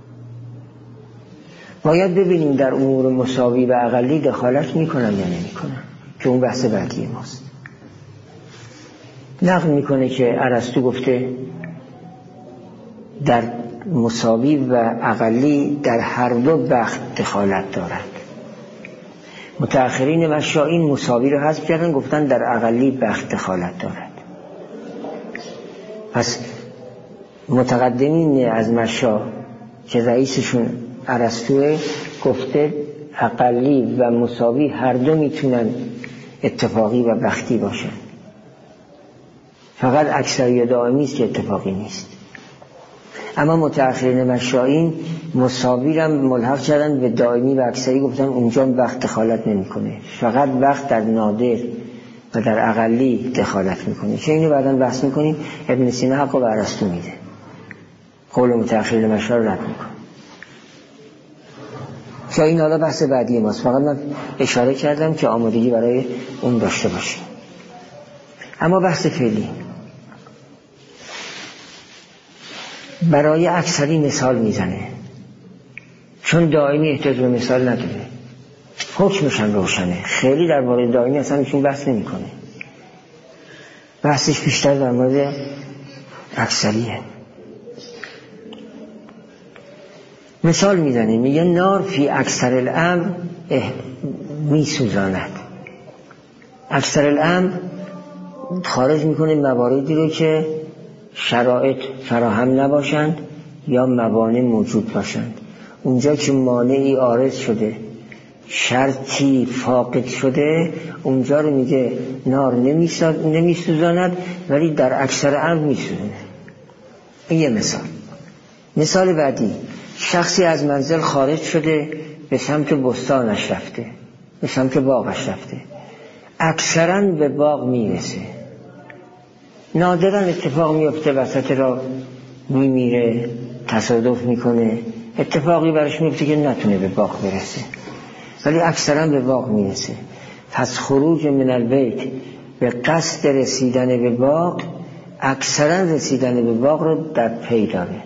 باید ببینیم در امور مساوی و اقلی دخالت میکنن یا نمیکنن، که اون بحث بعدی ماست. نقل میکنه که ارسطو گفته در مساوی و اقلی در هر دو بخت دخالت دارد. متأخرین مشایخ مساوی رو حذف کردن، گفتن در اقلی بخت دخالت دارد. پس متقدمین از مشایخ که رئیسشون ارسطو گفته اقلی و مساوی هر دو میتونن اتفاقی و بختی باشن، فقط اکثری دائمی است که اتفاقی نیست. اما متأخرین مشایخ مساوی را ملحق کردن به دائمی و اکثری، گفتن اونجا وقت دخالت نمیکنه، فقط وقت در نادر و در اقلی دخالت میکنه. چه اینو بعداً بحث میکنیم. ابن سینا حق و ارسطو میده، قول متأخرین مشایخ رد میکنه. که این حالا بحث بعدی ماست، فقط من اشاره کردم که آمادگی برای اون داشته باشیم. اما بحث فعلی برای اکثری مثال میزنه، چون دائمی احتیاج به مثال نداره، حکمش هم روشنه. خیلی در مورد دائمی اصلا ایشون بحث نمیکنه، بحثش بیشتر در مورد اکثریه. مثال میزنه، میگه نار فی اکثر الامر میسوزاند. اکثر الامر خارج میکنه مواردی رو که شرایط فراهم نباشند یا موانع موجود باشند. اونجا که مانعی عارض شده، شرطی فاقد شده، اونجا رو میگه نار نمیسوزاند، ولی در اکثر امر میسوزاند. این یه مثال. مثال بعدی، شخصی از منزل خارج شده به سمت بستانش رفته، به سمت باغش رفته، اکثرا به باغ میرسه، نادرا اتفاق میفته وسط را میمیره، تصادف میکنه، اتفاقی براش میفته که نتونه به باغ برسه، ولی اکثرا به باغ میرسه. پس خروج من البیت به قصد رسیدن به باغ، اکثرا رسیدن به باغ رو در پی داره.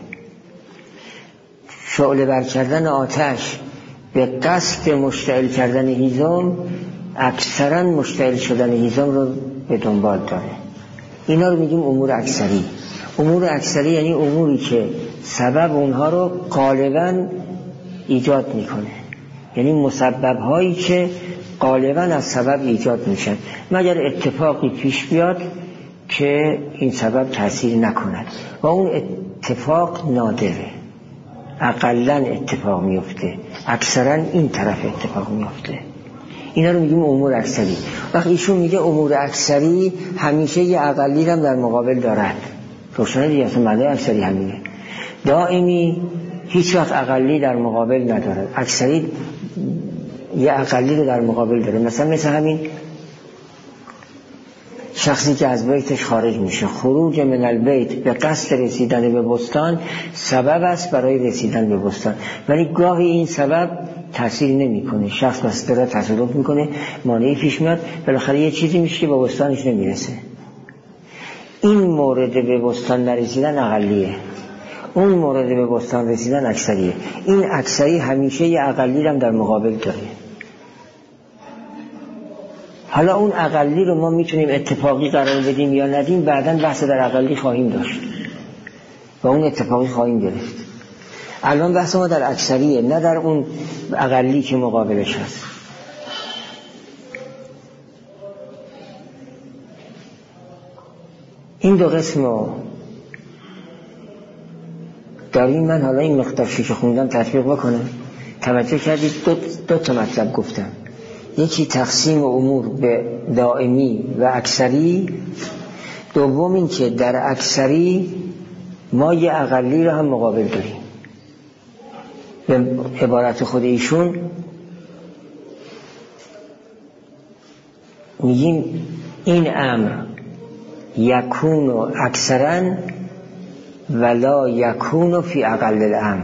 شعله بر کردن آتش به قصد مشتعل کردن هیزم، اکثرا مشتعل شدن هیزم رو به دنبال داره. اینا رو میگیم امور اکثری. امور اکثری یعنی اموری که سبب اونها رو غالبا ایجاد میکنه، یعنی مسبب هایی که غالبا از سبب ایجاد میشن، مگر اتفاقی پیش بیاد که این سبب تأثیر نکند و اون اتفاق نادره، اقلن اتفاق میفته، اکثرا این طرف اتفاق میفته. اینا رو میگیم امور اکثری. وقتی ایشون میگه امور اکثری همیشه یه اقلی هم در مقابل دارد، روشنه دیگه، اصلا معنی اکثری همینه. دائمی هیچ وقت اقلی در مقابل ندارد، اکثری یه اقلی رو در مقابل داره. مثل همین شخصی که از بیتش خارج میشه، خروج من البیت به قصد رسیدن به بستان سبب است برای رسیدن به بستان، ولی گاهی این سبب تأثیر نمیکنه، شخص بس داره تصادف میکنه، مانعی پیش میاد، بالاخره یه چیزی میشه که به بستانش نمیرسه. این مورد به بستان نرسیدن اقلیه، اون مورد به بستان رسیدن اکثریه. این اکثری همیشه یه اقلی هم در مقابل داره. حالا اون اقلی رو ما میتونیم اتفاقی قرار بدیم یا ندیم، بعداً بحث در اقلی خواهیم داشت و اون اتفاقی خواهیم گرفت. الان بحث ما در اکثریه، نه در اون اقلی که مقابلش هست. این دو قسم رو داریم. من حالا این مقدارشی که خوندم تطبیق بکنم. توجه کردید دو تا مطلب گفتم، یکی تقسیم امور به دائمی و اکثری، دوم این که در اکثری ما یه اقلی رو هم مقابل داریم. به عبارت خود ایشون میگیم این امر یکون اکثرا ولا یکون فی اقل الامر،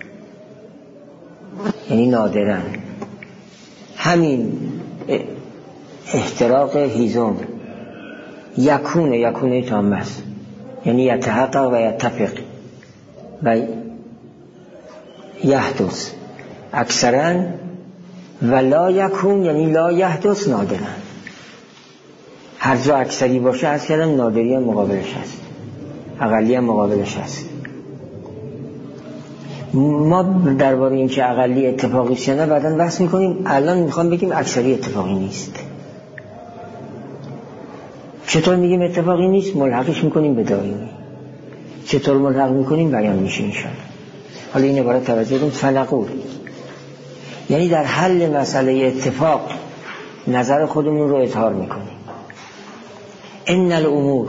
یعنی نادرا. همین احتراق هیزم یکونه تامه است، یعنی یتحقق و یتفق و یحدث اکثرا، و لا یکون یعنی لا یحدث نادرا. هر جا اکثری باشه از کردم نادری هم مقابلش هست، اقلی هم مقابلش هست. ما درباره این که اقلی اتفاقی است یا نه بعداً بحث میکنیم. الان میخوام بگیم اکثری اتفاقی نیست. چطور میگیم اتفاقی نیست؟ ملحقش میکنیم به دائمی. چطور ملحق میکنیم؟ بیان میشه انشاءالله. حالا این عبارت توجه کنیم. فنقول یعنی در حل مسئله اتفاق نظر خودمون رو اظهار میکنیم. ان الامور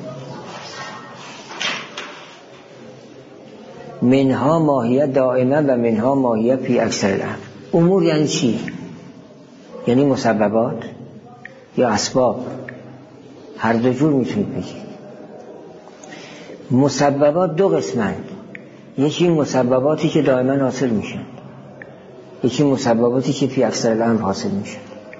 منها ماهیه دائمه و منها ماهیه فی اکثر الامر. امور یعنی چی؟ یعنی مسببات یا اسباب، هر دو جور میتونید بگید. مسببات دو قسمند، یکی مسبباتی که دائما حاصل میشن، یکی مسبباتی که فی اکثر الامر حاصل میشن.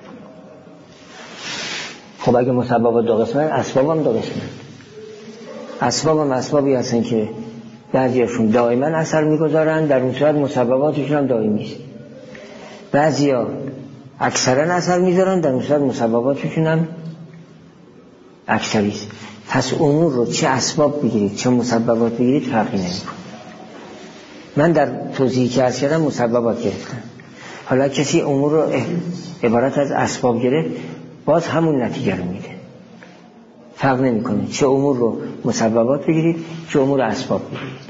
خب اگه مسببات دو قسمند، اسباب هم دو قسمند. اسباب هم اسبابی هستن که بعضیاشون دائما اثر میگذارن، در اون صورت مسبباتشون هم دائمی است. بعضیا اکثرا اثر میذارن، در اون صورت مسبباتشون هم اکثری است. پس امور رو چه اسباب بگیرید چه مسببات بگیرید فرقی نمیکنه. من در توضیحی که عرض کردم مسببات گرفتم، حالا کسی امور رو عبارت از اسباب گرفت، باز همون نتیجه رو میده، فرق نمیکنه چه امور رو مسببات بگیرید چه امور رو اسباب بگیرید.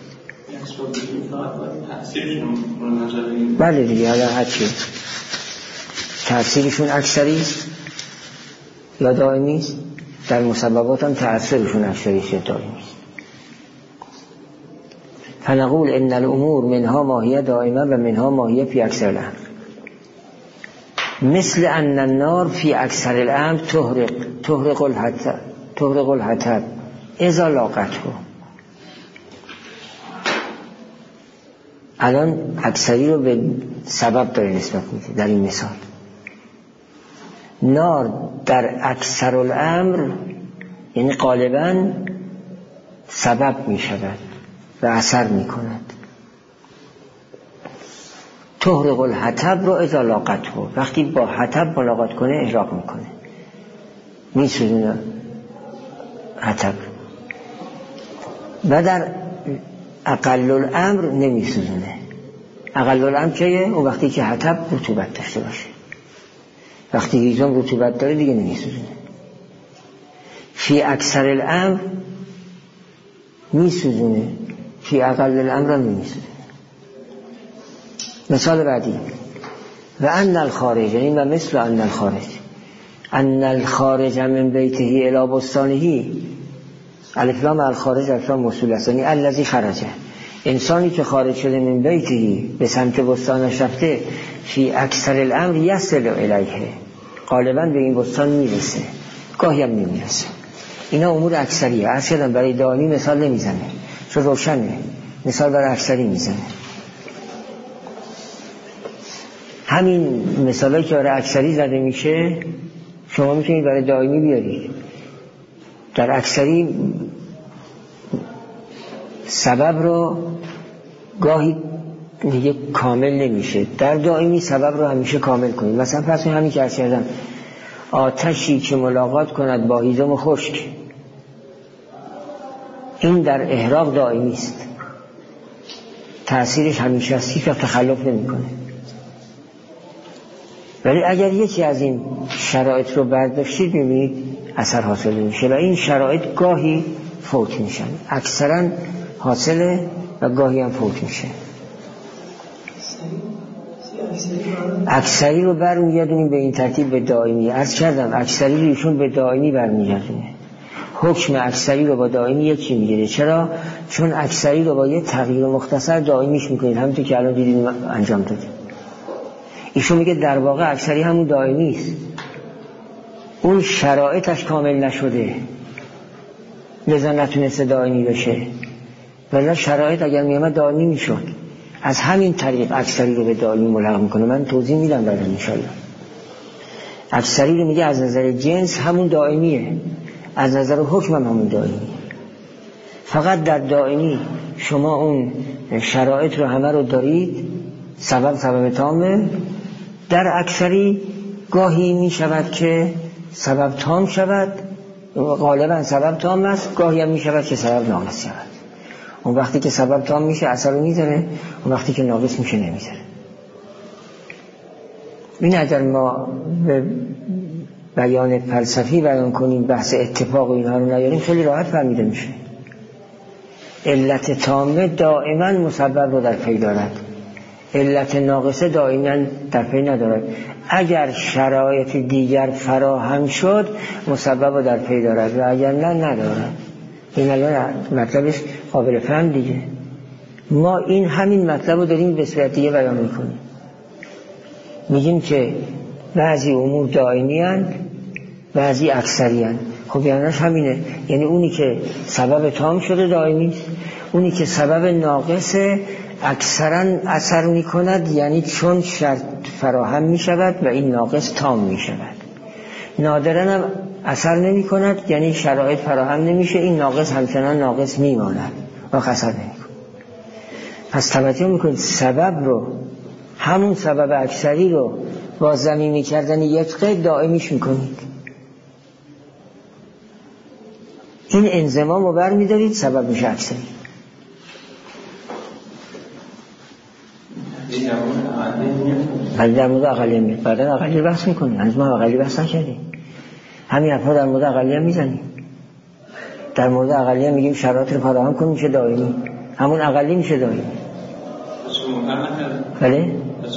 بله دیگه، حالا هرچی تأثیرشون اکثری است یا دائمی است، در مسببات هم تأثیرشون اکثری است یا دائمی است. فنقول ان الامور منها ماهیه دائمه و منها ماهیه فی اکثر الامر، مثل ان النار فی اکثر الامر تحرق الحطب اذا لاقته. الان اکثری رو به سبب داره نسبت میده. در این مثال نار در اکثر الامر یعنی غالبا سبب می شود و اثر می کند. تحرق الحطب رو اذا لاقته، وقتی با حطب ملاقات کنه احراق میکنه، می سوزونه حطب. و در اقل الامر نمی سوزونه. اقل الامر چیه؟ اون وقتی که حطب رطوبت داشته باشه. وقتی هیزم رطوبت داره دیگه نمی سوزونه. فی اکثر الامر می سوزونه، فی اقل الامر هم نمی سوزونه. مثال بعدی و ان الخارج، یعنی و مثل ان الخارج، ان الخارج من بیته الی بستانه، الف لام الخارج الف لام موصول است، یعنی الذی خرجه، انسانی که خارج شده من بیته به سمت بستانش رفته، فی اکثر الامر یصل الیه، غالبا به این بستان میرسه، گاهی هم نمیرسه. اینا امور اکثریه. عرض کردم برای دائمی مثال نمیزنه چون روشنه، مثال برای اکثری میزنه. همین مثالی که برای اکثری زده میشه شما میتونید برای دائمی بیارید. در اکثری سبب رو گاهی دیگه کامل نمیشه، در دائمی سبب رو همیشه کامل کنید. مثلا فرض کنید همین که عرض کردم، آتشی که ملاقات کند با هیزم خشک، این در احراق دائمی است، تأثیرش همیشه است، هیچ وقت تخلف نمیکنه. ولی اگر یکی از این شرایط رو برداشتید میبینید اثر حاصل میشه و این شرایط گاهی فوت میشن، اکثرا حاصله و گاهی هم فوت میشه. اکثری رو برمیگردونیم به این ترتیب به دائمی. عرض کردم اکثری رو ایشون به دائمی برمیگردونه. حکم اکثری رو با دائمی یکی میگیره. چرا؟ چون اکثری رو با یه تغییر مختصر دائمیش میکنید، همونطور که الان دیدیم انجام دادیم. ایشون میگه در واقع اکثری همون دائمی است، اون شرایطش کامل نشده لذا نتونسته دائمی بشه، ولی شرایط اگر میامد دائمی میشد. از همین طریق اکثری رو به دائمی ملحق میکنه. من توضیح میدم بعد انشالله. اکثری رو میگه از نظر جنس همون دائمیه، از نظر حکم هم همون دائمیه. فقط در دائمی شما اون شرایط رو همه رو دارید، سبب تامه. در اکثری گاهی می شود که سبب تام شود، غالبا سبب تام است، گاهی هم می شود که سبب ناقص شود. اون وقتی که سبب تام میشه اثر رو میذاره، اون وقتی که ناقص میشه نمیذاره. این اگر ما به بیان فلسفی بیان کنیم، بحث اتفاق و اینها رو نیاریم، خیلی راحت فهمیده میشه. علت تامه دائما مسبب رو در پی دارد، علت ناقصه دائما در پی ندارد. اگر شرایط دیگر فراهم شد مسبب رو در پی دارد و اگر نه ندارد. این الان مطلبش قابل فهم دیگه. ما این همین مطلب رو داریم به صورت دیگه بیان میکنیم. میگیم که بعضی امور دائمی هستند، بعضی اکثری هستند. خب یعنیش همینه، یعنی اونی که سبب تام شده دائمی است، اونی که سبب ناقصه اکثرا اثر می کند، یعنی چون شرط فراهم می شود و این ناقص تام می شود. نادرا هم اثر نمی کند، یعنی شرایط فراهم نمیشه، این ناقص همچنان ناقص می ماند و اثر نمی کند. پس توجه می کنید سبب رو، همون سبب اکثری رو با ضمیمی کردن یک قید دائمیش می کنید. این انضمام رو بر می دارید، سبب میشه اکثری. در مورد اقلیه میاد، بعدا اقلیه بحث میکنیم. هنوز ما اقلیه بحث نکردیم. همین حرفا در مورد اقلیه میزنیم. در مورد اقلیه میگیم شرایط رو فراهم کنیم میشه دائمی، همون اقلیه میشه دائمی. بله؟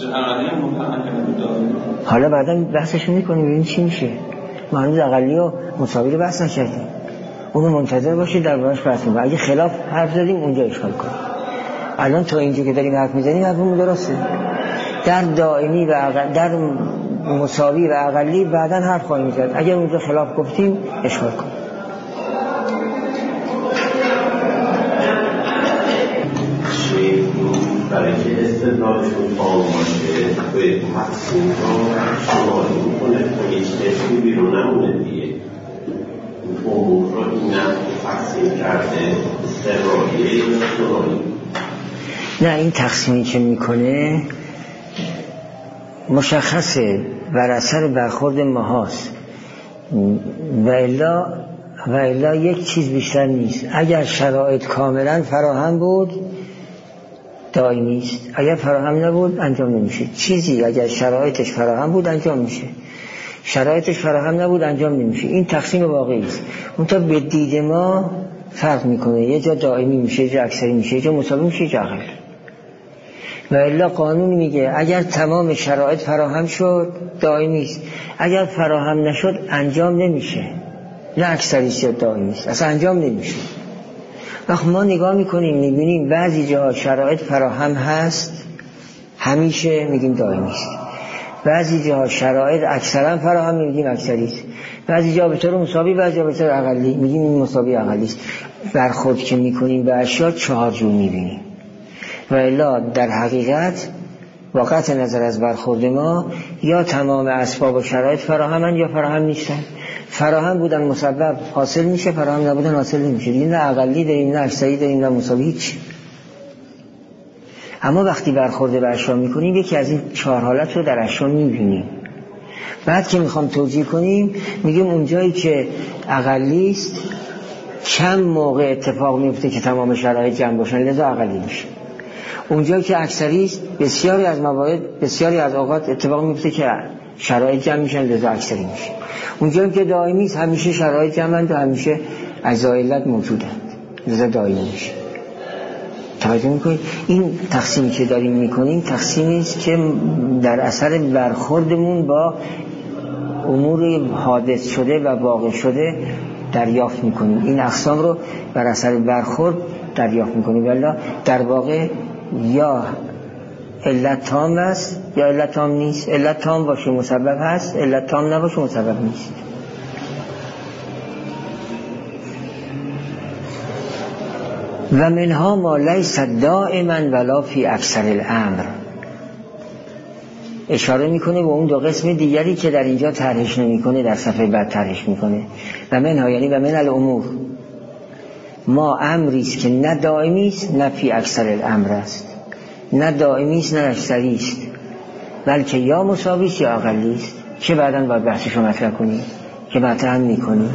حالا بعدا بحثش میکنیم ببینیم چی میشه. ما هنوز اقلیه و مساوی رو بحث نکردیم. اونو منتظر باشید در باش بحث کنیم. اگه خلاف حرف زدیم اونجا اشکال کنیم. الان تو اینجا که داریم حرف میزنیم حرفمون درسته. در دائمی و در مساوی و اقلی بعداً حرف خواهیم زد. اگر اونجا خلاف گفتیم اشکال کنیم. برای استدلالشون تمام باشه به تقسیم رو شماری میکنه تا هیچ نشون بیرون نمونه دیگه. امور رو این تقسیم کرده استقراریه یا شماری. نه، این تقسیمی که میکنه مشخصه بر اثر برخورد ماهاست و الا یک چیز بیشتر نیست. اگر شرایط کاملا فراهم بود دائمی است، اگر فراهم نبود انجام نمیشه. چیزی اگر شرایطش فراهم بود انجام میشه، شرایطش فراهم نبود انجام نمیشه. این تقسیم واقعی است. منتها به دید ما فرق میکنه، یه جا دائمی میشه، یه جا اکثری میشه، یه جا مساوی میشه، یه جا اقل. و الا قانون میگه اگر تمام شرایط فراهم شد دائمی است، اگر فراهم نشد انجام نمیشه. نه اکثریش یا دائمی است، اصلا انجام نمیشه. وقت ما نگاه میکنیم میبینیم بعضی جاها شرایط فراهم هست همیشه میگیم دائمی است، بعضی جاها شرایط اکثرا فراهم میگیم اکثری است، بعضی جاها به طور مساوی، بعضی جاها به طور اقلی میگیم این مساوی اقلی است. برخورد که میکنیم به اشیا 4 جور میبینیم. و الا در حقیقت واقعا نظر از برخورد ما یا تمام اسباب و شرایط فراهمن یا فراهم نیستن. فراهم بودن مسبب حاصل میشه، فراهم نبودن حاصل نمیشه. نه اقلی داریم، نه اکثری داریم، نه مساوی، هیچ. اما وقتی برخورد به اشیا میکنیم یکی از این 4 حالت رو در اشیا میبینیم. بعد که میخوام توجیه کنیم میگیم اونجایی که اقلی است کم موقع اتفاق میفته که تمام شرایط جمع باشن، لذا اقلی میشه. اونجایی که اکثری است بسیاری از موارد، بسیاری از اوقات اتفاق میفته که شرایط جمع میشن، لذا اکثری میشه. اونجایی که دائمی است همیشه شرایط جمعند و همیشه اجزای علت موجودند، لذا دائمی میشه. توجه میکنید؟ این تقسیمی که داریم میکنیم تقسیمی است که در اثر برخوردمون با امور حادث شده و واقع شده دریافت میکنیم. این اقسام رو بر اثر برخورد دریافت میکنیم. ولی در واقع یا علت تام است یا علت تام نیست. علت تام باشه مسبب هست، علت تام نباشه مسبب نیست. و منها ما لیس دائما ولا فی اکثر الامر. اشاره میکنه به اون 2 قسم دیگری که در اینجا طرحش نمیکنه، در صفحه بعد طرحش میکنه. و منها یعنی و من الامور، ما امری است که نه دائمی است نه فی اکثر الامر است، نه دائمی است نه اکثری است، بلکه یا مساوی است یا اقلی است، که بعداً باید بحثش رو مطرح کنیم که مطرح میکنیم.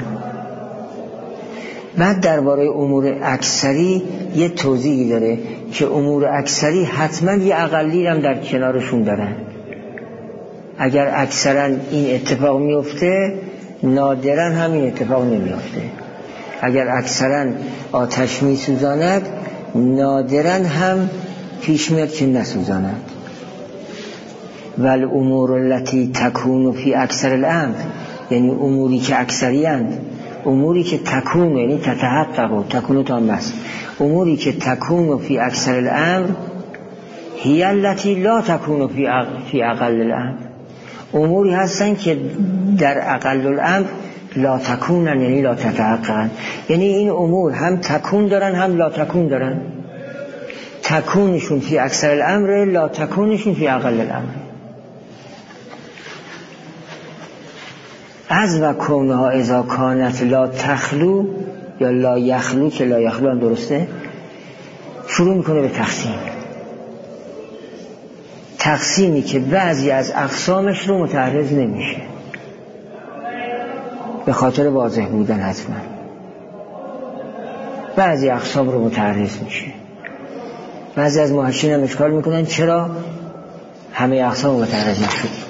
بعد درباره امور اکثری یه توضیحی داره که امور اکثری حتما یه اقلی هم در کنارشون دارن. اگر اکثرا این اتفاق میفته نادرا هم این اتفاق نمیفته. اگر اکثرا آتش میسوزاند نادرا هم پیش میاد که نسوزاند. ول امور التي تكون فی اکثر الامر، یعنی اموری که اکثری اند، اموری که تکون یعنی تتحقق و تکون تام است، اموری که تکون فی اکثر الامر هی التي لا تکون فی اقل الامر، اموری هستن که در اقل الامر لا تکونن یعنی لا تتحققن. یعنی این امور هم تکون دارن هم لا تکون دارن. تکونشون فی اکثر الامر، لا تکونشون فی اقل الامر. از و کونها اذا کانت لا تخلو یا لا یخلو، که لا یخلو هم درسته، شروع میکنه به تقسیمی که بعضی از اقسامش رو متعرض نمیشه به خاطر واضح بودن. حتما بعضی اقسام رو متعرض میشه. بعضی از محشین هم اشکال میکنن چرا همه اقسام متعرض نشد.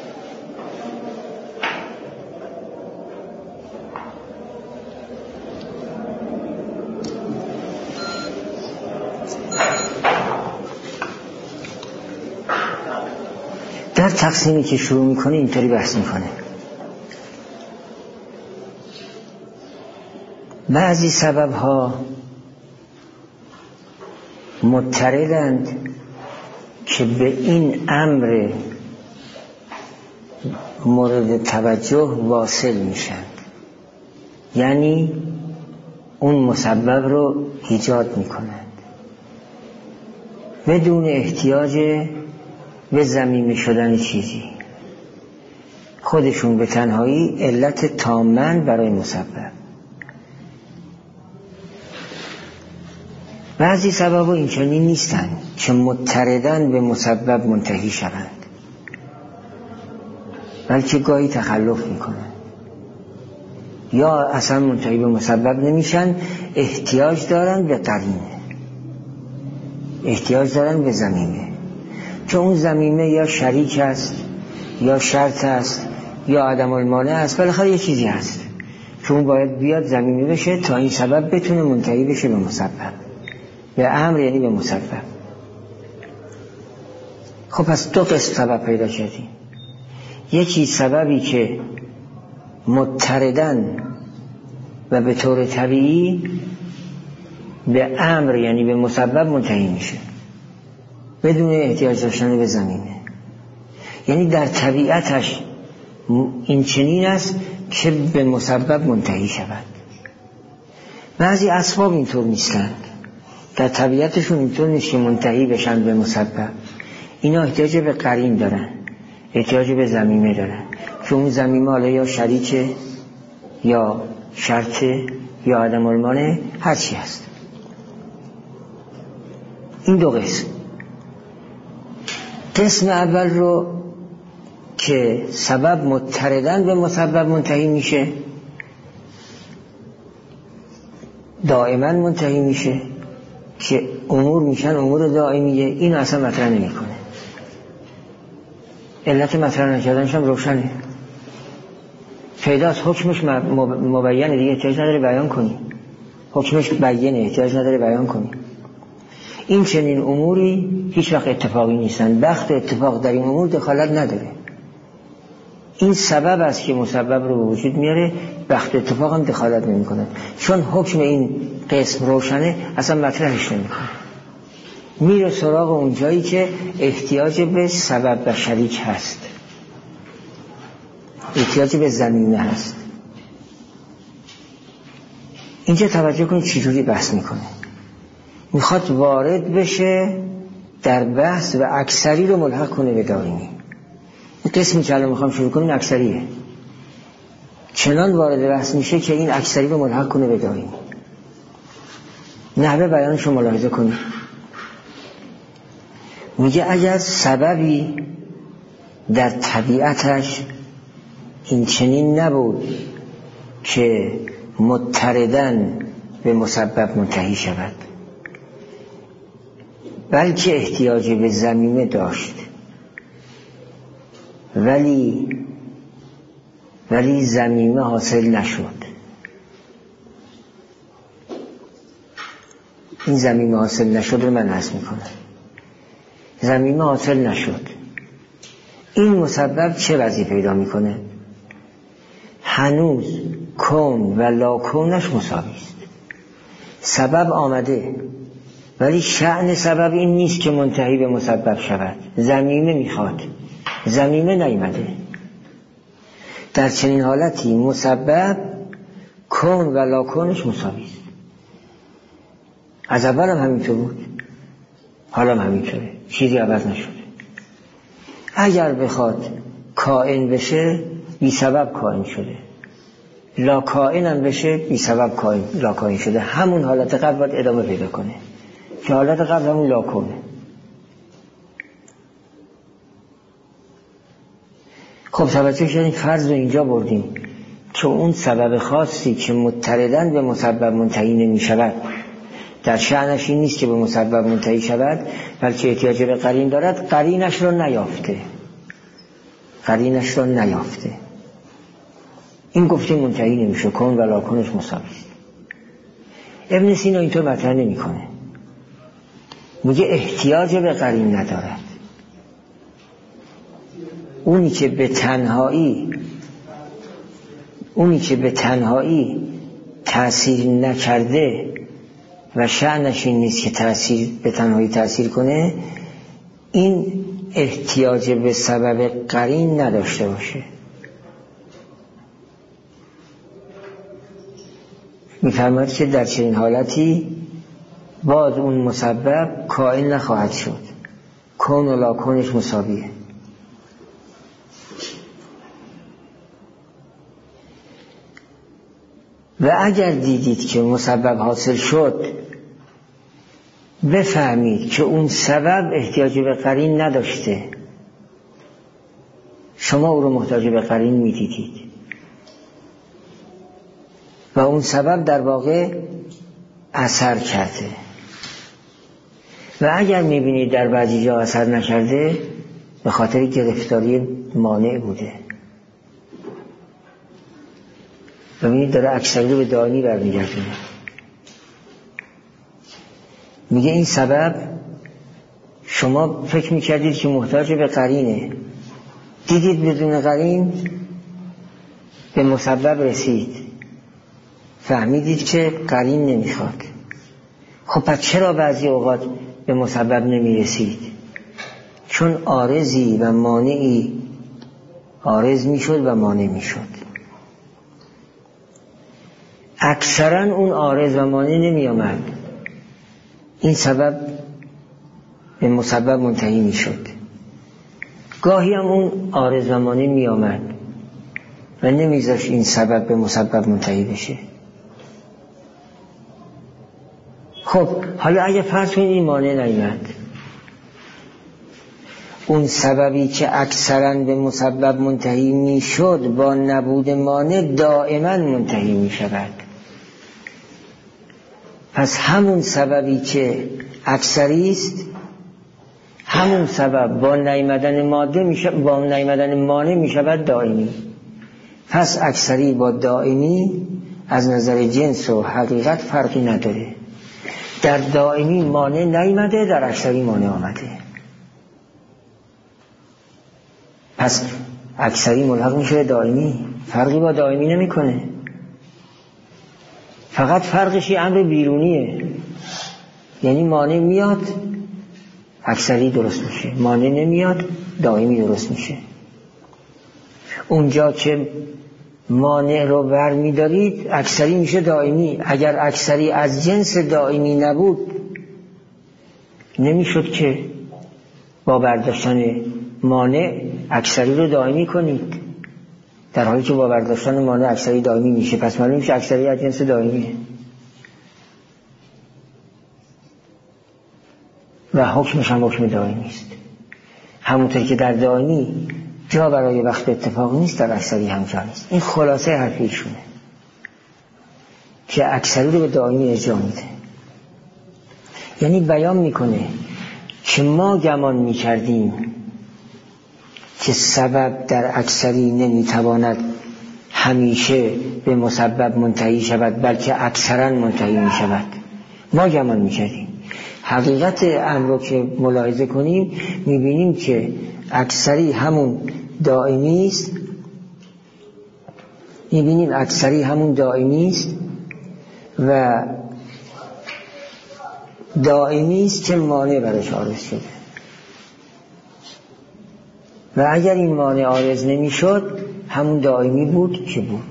در تقسیمی که شروع میکنه اینطوری بحث میکنه: بعضی سبب ها مضطردند که به این امر مورد توجه واصل میشن، یعنی اون مسبب رو ایجاد میکنند. بدون احتیاج به ضمیمه شدن چیزی، خودشون به تنهایی علت تامن برای مسبب. بعضی سبب این چنین نیستند که مضطردن به مسبب منتهی شوند، بلکه گاهی تخلف میکنند یا اصلا منتهی به مسبب نمیشن، احتیاج دارن به قرینه، احتیاج دارن به ضمیمه، چون اون ضمیمه یا شریک است یا شرط است یا عدم المانع است، بالاخره یه چیزی هست چون باید بیاد ضمیمه بشه تا این سبب بتونه منتهی بشه به مسبب، به امر یعنی به مسبب. خب پس دو قسم سبب پیدا کردیم، یکی سببی که مضطردن و به طور طبیعی به امر یعنی به مسبب منتهی میشه بدون احتیاج داشتن به ضمیمه، یعنی در طبیعتش این چنین است که به مسبب منتهی شود. بعضی اسباب اینطور نیستند، در طبیعتشون اینطور نیست که منتهی بشن به مسبب، اینا احتیاج به قرین دارن، احتیاج به ضمیمه دارن، که اون ضمیمه حالا یا شریکه یا شرطه یا عدم المانع، هر چی هست. این دو قسم. قسم اول رو که سبب مضطردن به مسبب منتهی میشه، دائما منتهی میشه، که امور میشن امور دائمیه، این اصلا مطرح نمیکنه. علت مطرح نکردنش هم روشنه، پیداست، حکمش مبینه دیگه، احتیاج نداره بیان کنی، حکمش بیانه، احتیاج نداره بیان کنی. این چنین اموری هیچ وقت اتفاقی نیستن، بخت اتفاق در این امور دخالت نداره. این سبب است که مسبب رو به وجود میاره، بخت اتفاق هم دخالت نمی کنه، چون حکم این قسم روشنه اصلا مطرحش نمی کنه، میره سراغ اون جایی که احتیاج به سبب و شریک هست، احتیاج به ضمیمه هست. اینجا توجه کنید چجوری بحث میکنه، میخواد وارد بشه در بحث و اکثری رو ملحق کنه به دائمی. این قسمی که الان میخوام شروع کنیم اکثریه، چنان وارد بحث میشه که این اکثری رو ملحق کنه به دائمی. نحوه بیانش رو ملاحظه کنید. میگه اگر سببی در طبیعتش این چنین نبود که مضطردن به مسبب منتهی شود، بلکه احتیاج به ضمیمه داشت، ولی ضمیمه حاصل نشد، این ضمیمه حاصل نشد رو من حس میکنم، ضمیمه حاصل نشد، این مسبب چه وضعی پیدا میکنه؟ هنوز کون و لاکونش مساوی است. سبب آمده ولی شأن سبب این نیست که منتهی به مسبب شود، ضمیمه میخواد، ضمیمه نیامده. در چنین حالتی مسبب کون و لاکونش مساوی است. از اول هم همینطور بود، حالا هم همینطوره، چیزی عوض نشده. اگر بخواد کائن بشه بی سبب کائن شده، لا کائن هم بشه بی سبب لا کائن شده، همون حالت قبل باید ادامه پیدا کنه که حالت قبل همون لا کونه. خب توجه کردیم، فرض رو اینجا بردیم که اون سبب خاصی که مضطردن به مسبب منتهی نمی شود، در شأنش این نیست که به مسبب منتهی شود، بلکه احتیاج به قرین دارد، قرینش رو نیافته، این گفته منتهی نمیشه، کن و لاکنش مساوی است. ابن سینا اینطور مطرح نمیکنه، میگه احتیاج به قرین ندارد. اونی که به تنهایی تأثیر نکرده و شأنش این نیست که به تنهایی تأثیر کنه، این احتیاج به سبب قرین نداشته باشه. میفرماید که در چنین حالتی باز اون مسبب کائن نخواهد شد، کون و لا کونش مساویه. و اگر دیدید که مسبب حاصل شد، بفهمید که اون سبب احتیاج به قرین نداشته، شما او رو محتاج به قرین میدیدید و اون سبب در واقع اثر کرده. و اگر میبینید در بعضی جا اثر نکرده، به خاطر گرفتاری مانع بوده. ببینید داره اکثری رو به دائمی برمیگردونه. میگه این سبب شما فکر میکردید که محتاج به قرینه، دیدید بدون قرین به مسبب رسید، فهمیدید که قرین نمیخواد. خب پس چرا بعضی اوقات به مسبب نمیرسید؟ چون عارضی و مانعی عارض میشد و مانع میشد. اکثرا اون عارض و مانع نمی آمد، این سبب به مسبب منتهی می شد. گاهی هم اون عارض و مانع می آمد و نمیذاشت این سبب به مسبب منتهی بشه. خب حالا اگه فرض کنید این مانع نیامد، اون سببی که اکثرا به مسبب منتهی می شد با نبود مانع دائما منتهی می شود. پس همون سببی که اکثری است، همون سبب با نیامدن ماده میشه، با نیامدن مانع میشود دائمی. پس اکثری با دائمی از نظر جنس و حقیقت فرقی نداره. در دائمی مانع نیامده، در اکثری مانع آمده. پس اکثری ملحق میشه دائمی، فرقی با دائمی نمیکنه. فقط فرقش یه امر بیرونیه، یعنی مانع میاد اکثری درست میشه، مانع نمیاد دائمی درست میشه. اونجا که مانع رو بر میدارید اکثری میشه دائمی. اگر اکثری از جنس دائمی نبود نمیشد که با برداشتن مانع اکثری رو دائمی کنید، در حالی که با برداشتن مانع اکثری دائمی میشه. پس معلوم میشه اکثری از جنس دائمیه و حکمش هم حکم دائمی است. همونطور که در دائمی جا برای وقت اتفاق نیست، در اکثری هم جا نیست. این خلاصه حرفیشونه که اکثری رو به دائمی ارجاع میده. یعنی بیان میکنه که ما گمان میکردیم که سبب در اکثری نمیتواند همیشه به مسبب منتهی شود، بلکه اکثرا منتهی میشود. ما گمان میکردیم. حقیقت امر رو که ملاحظه کنیم میبینیم که اکثری همون دائمی است، میبینیم اکثری همون دائمی است و دائمی است که مانع برش عارض شده. و اگر این مانع عارض نمی شد همون دائمی بود که بود.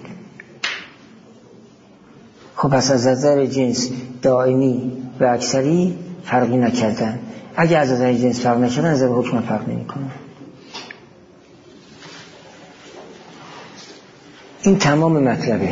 خب پس از نظر جنس دائمی و اکثری فرقی نکردن. اگر از نظر جنس فرق نکردن از نظر حکم فرق نمی کنن. این تمام مطلبه،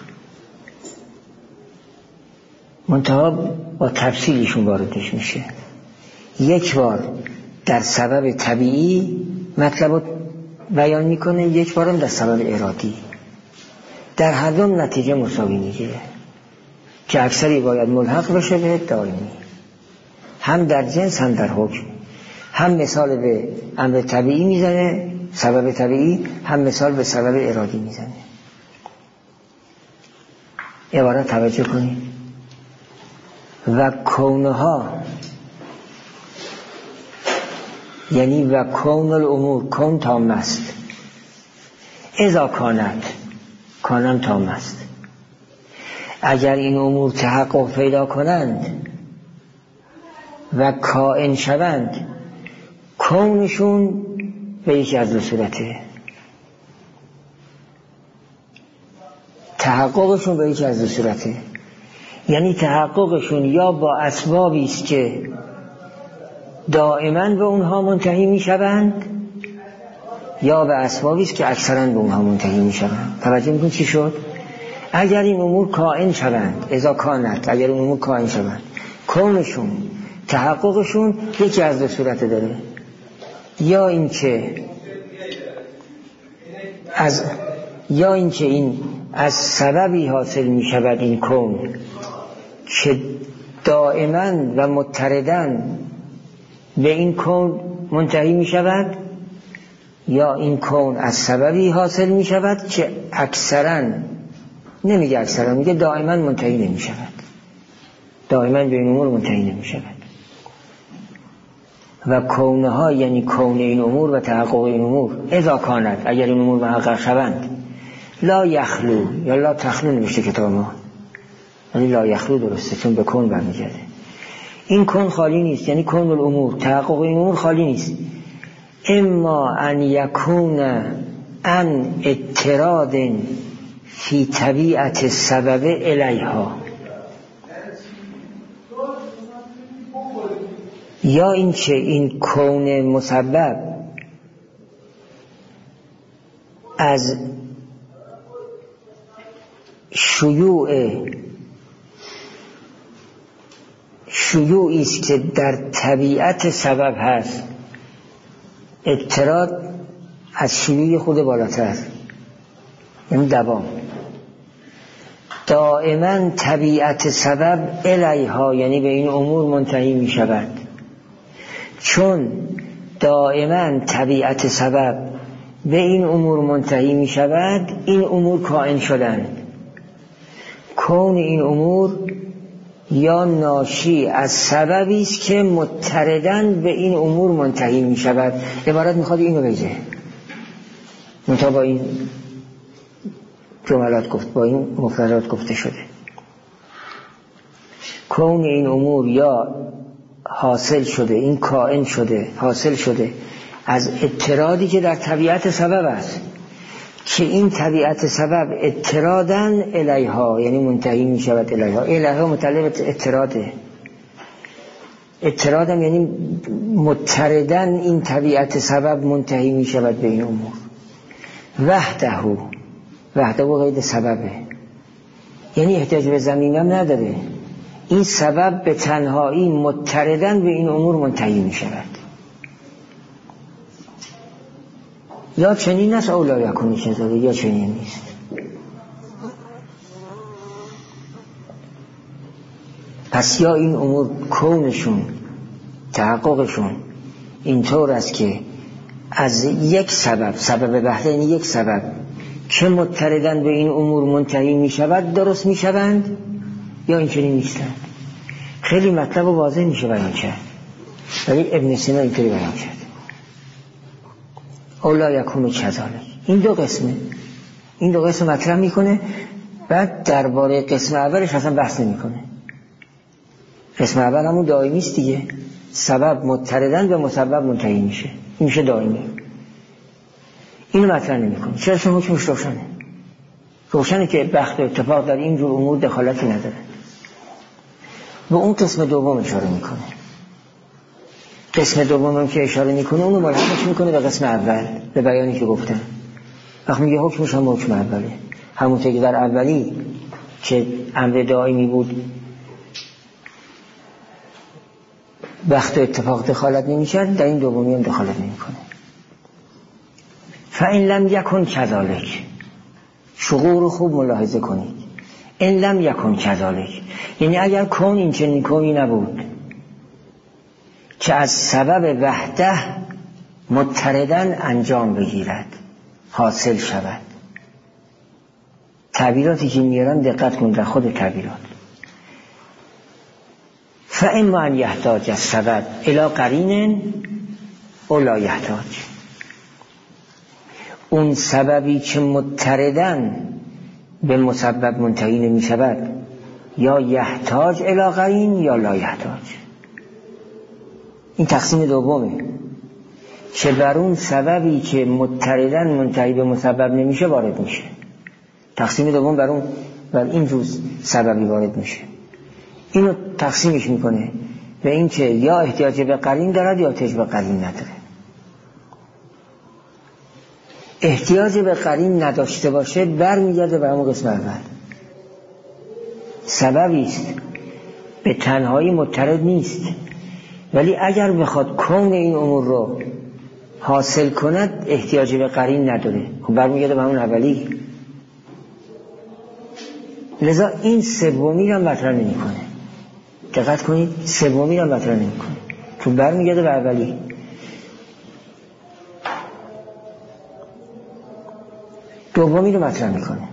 منتها با تفصیلشون واردش میشه. یک بار در سبب طبیعی مطلب بیان میکنه، یک بارم در سبب ارادی. در هر دو نتیجه مساوی میگیره که اکثری باید ملحق بشه به دائمی، هم در جنس هم در حکم. هم مثال به امر طبیعی میزنه، سبب طبیعی، هم مثال به سبب ارادی میزنه. عبارت توجه کنید. و کونها، یعنی و کون الامور، کون تام است، اذا کانت، کانم تام است. اگر این امور تحقق پیدا کنند و کائن شوند، کونشون به یکی از دو صورته، تحققشون به یکی از دو صورته. یعنی تحققشون یا با اسبابی است که دائما به اونها منتهی میشوند یا به اسبابی است که اکثرا به اونها منتهی میشوند. توجه میکنید چی شد؟ اگر این امور کائن شوند، اذا کانت، اگر این امور کائن شوند، کونشون، تحققشون یکی از دو صورت داره، یا اینکه این از سببی حاصل می شود این کون که دائما و مضطردن به این کون منتهی می شود، یا این کون از سببی حاصل می شود که اکثرا، نمیگه اکثرا، میگه دائما منتهی نمی شود، دائما به این امور منتهی نمی شود. و کونها یعنی کون این امور و تحقق این امور، اذا کانت، اگر این امور محقق شوند، لا یخلو یا لا تخلو نوشته کتاب ما، یعنی لا یخلو درسته چون به کون برمیگرده. این کون خالی نیست، یعنی کون الامور، تحقق این امور خالی نیست. اما ان یکون ان اضطراد فی طبیعت سبب الیها، یا اینکه این کون مسبب از شیوعی است که در طبیعت سبب هست. اضطراد از شیوع خود بالاتر، یعنی دوام، دائما طبیعت سبب الیها یعنی به این امور منتهی می شود. چون دائما طبیعت سبب به این امور منتهی می شود، این امور کائن شدند. کون این امور یا ناشی از سببی است که مضطردن به این امور منتهی می شود. عبارت میخواد اینو بگه، منتها با این جملات گفت، با این مفردات گفته شده. کون این امور یا حاصل شده، این کائن شده، حاصل شده از اضطرادی که در طبیعت سبب است، که این طبیعت سبب اضطرادن الیها یعنی منتهی می شود الیها. الیها متعلق به اضطراده، اضطرادم یعنی مضطردن این طبیعت سبب منتهی می شود به این امور. وحده قید سببه، یعنی احتیاج به زمین هم نداره، این سبب به تنهایی مضطردن به این امور منتهی می شود. یا چنین است او لا یکون کذالک، یا چنین نیست. پس یا این امور کونشون، تحققشون اینطور است که از یک سبب وحده، یعنی یک سبب که مضطردن به این امور منتهی می شود درست می شوند، یا این چنین نیستند. خیلی مطلب واضح میشه بیان کرد، ولی ابن سینا اینطوری بیان کرد او لا یکون کذالک. این دو قسم مطرح میکنه، بعد درباره قسم اولش اصلا بحث نمیکنه. قسم اول همون دائمی است دیگه، سبب مضطردن به مسبب منتهی میشه، این میشه دائمی. اینو مطرح نمیکنه. چرا؟ چون حکمش روشنه که بخت و اتفاق در این جور امور دخالتی نداره. به اون قسم دوم اشاره میکنه. قسم دوم که اشاره میکنه اونو ملحقش میکنه به قسم اول، به بیانی که گفتم. وقتی میگه حکمش هم حکم اوله، همونطور که در اولی که امر دائمی بود وقت اتفاق دخالت نمی‌کرد، در این دومی هم دخالت نمی‌کنه. فإن لم یکن کذالک، شغور رو خوب ملاحظه کنید. ان لم یکن کذالک یعنی اگر کون این چنین کونی نبود که از سبب وحده مضطردن انجام بگیرد، حاصل شود. تعبیراتی که میارم دقت کنید در خود تعبیرات. فاما ان یحتاج السبب الی قرین او لا یحتاج، اون سببی که مضطردن به مسبب منتهی نمی شود، یا یحتاج الی قرین یا لا یحتاج. این تقسیم دومه که بر اون سببی که مضطردن منتهی به مسبب نمیشه وارد میشه. تقسیم دوم بر این روز سببی وارد میشه. اینو تقسیمش میکنه به این که یا احتیاج به قرین دارد یا احتیاج به قرین نداره. احتیاج به قرین نداشته باشه برمیگرده به همون قسم اول. سببی است به تنهایی مضطرد نیست، ولی اگر بخواد کون این امور رو حاصل کند احتیاج به قرین نداره، خب برمیگرده به همون اولی. لذا این سومی رو مطرح نمی‌کنه. دقت کنید، سومی رو مطرح نمی‌کنه چون برمیگرده به اولی. دومی رو مطرح میکنه.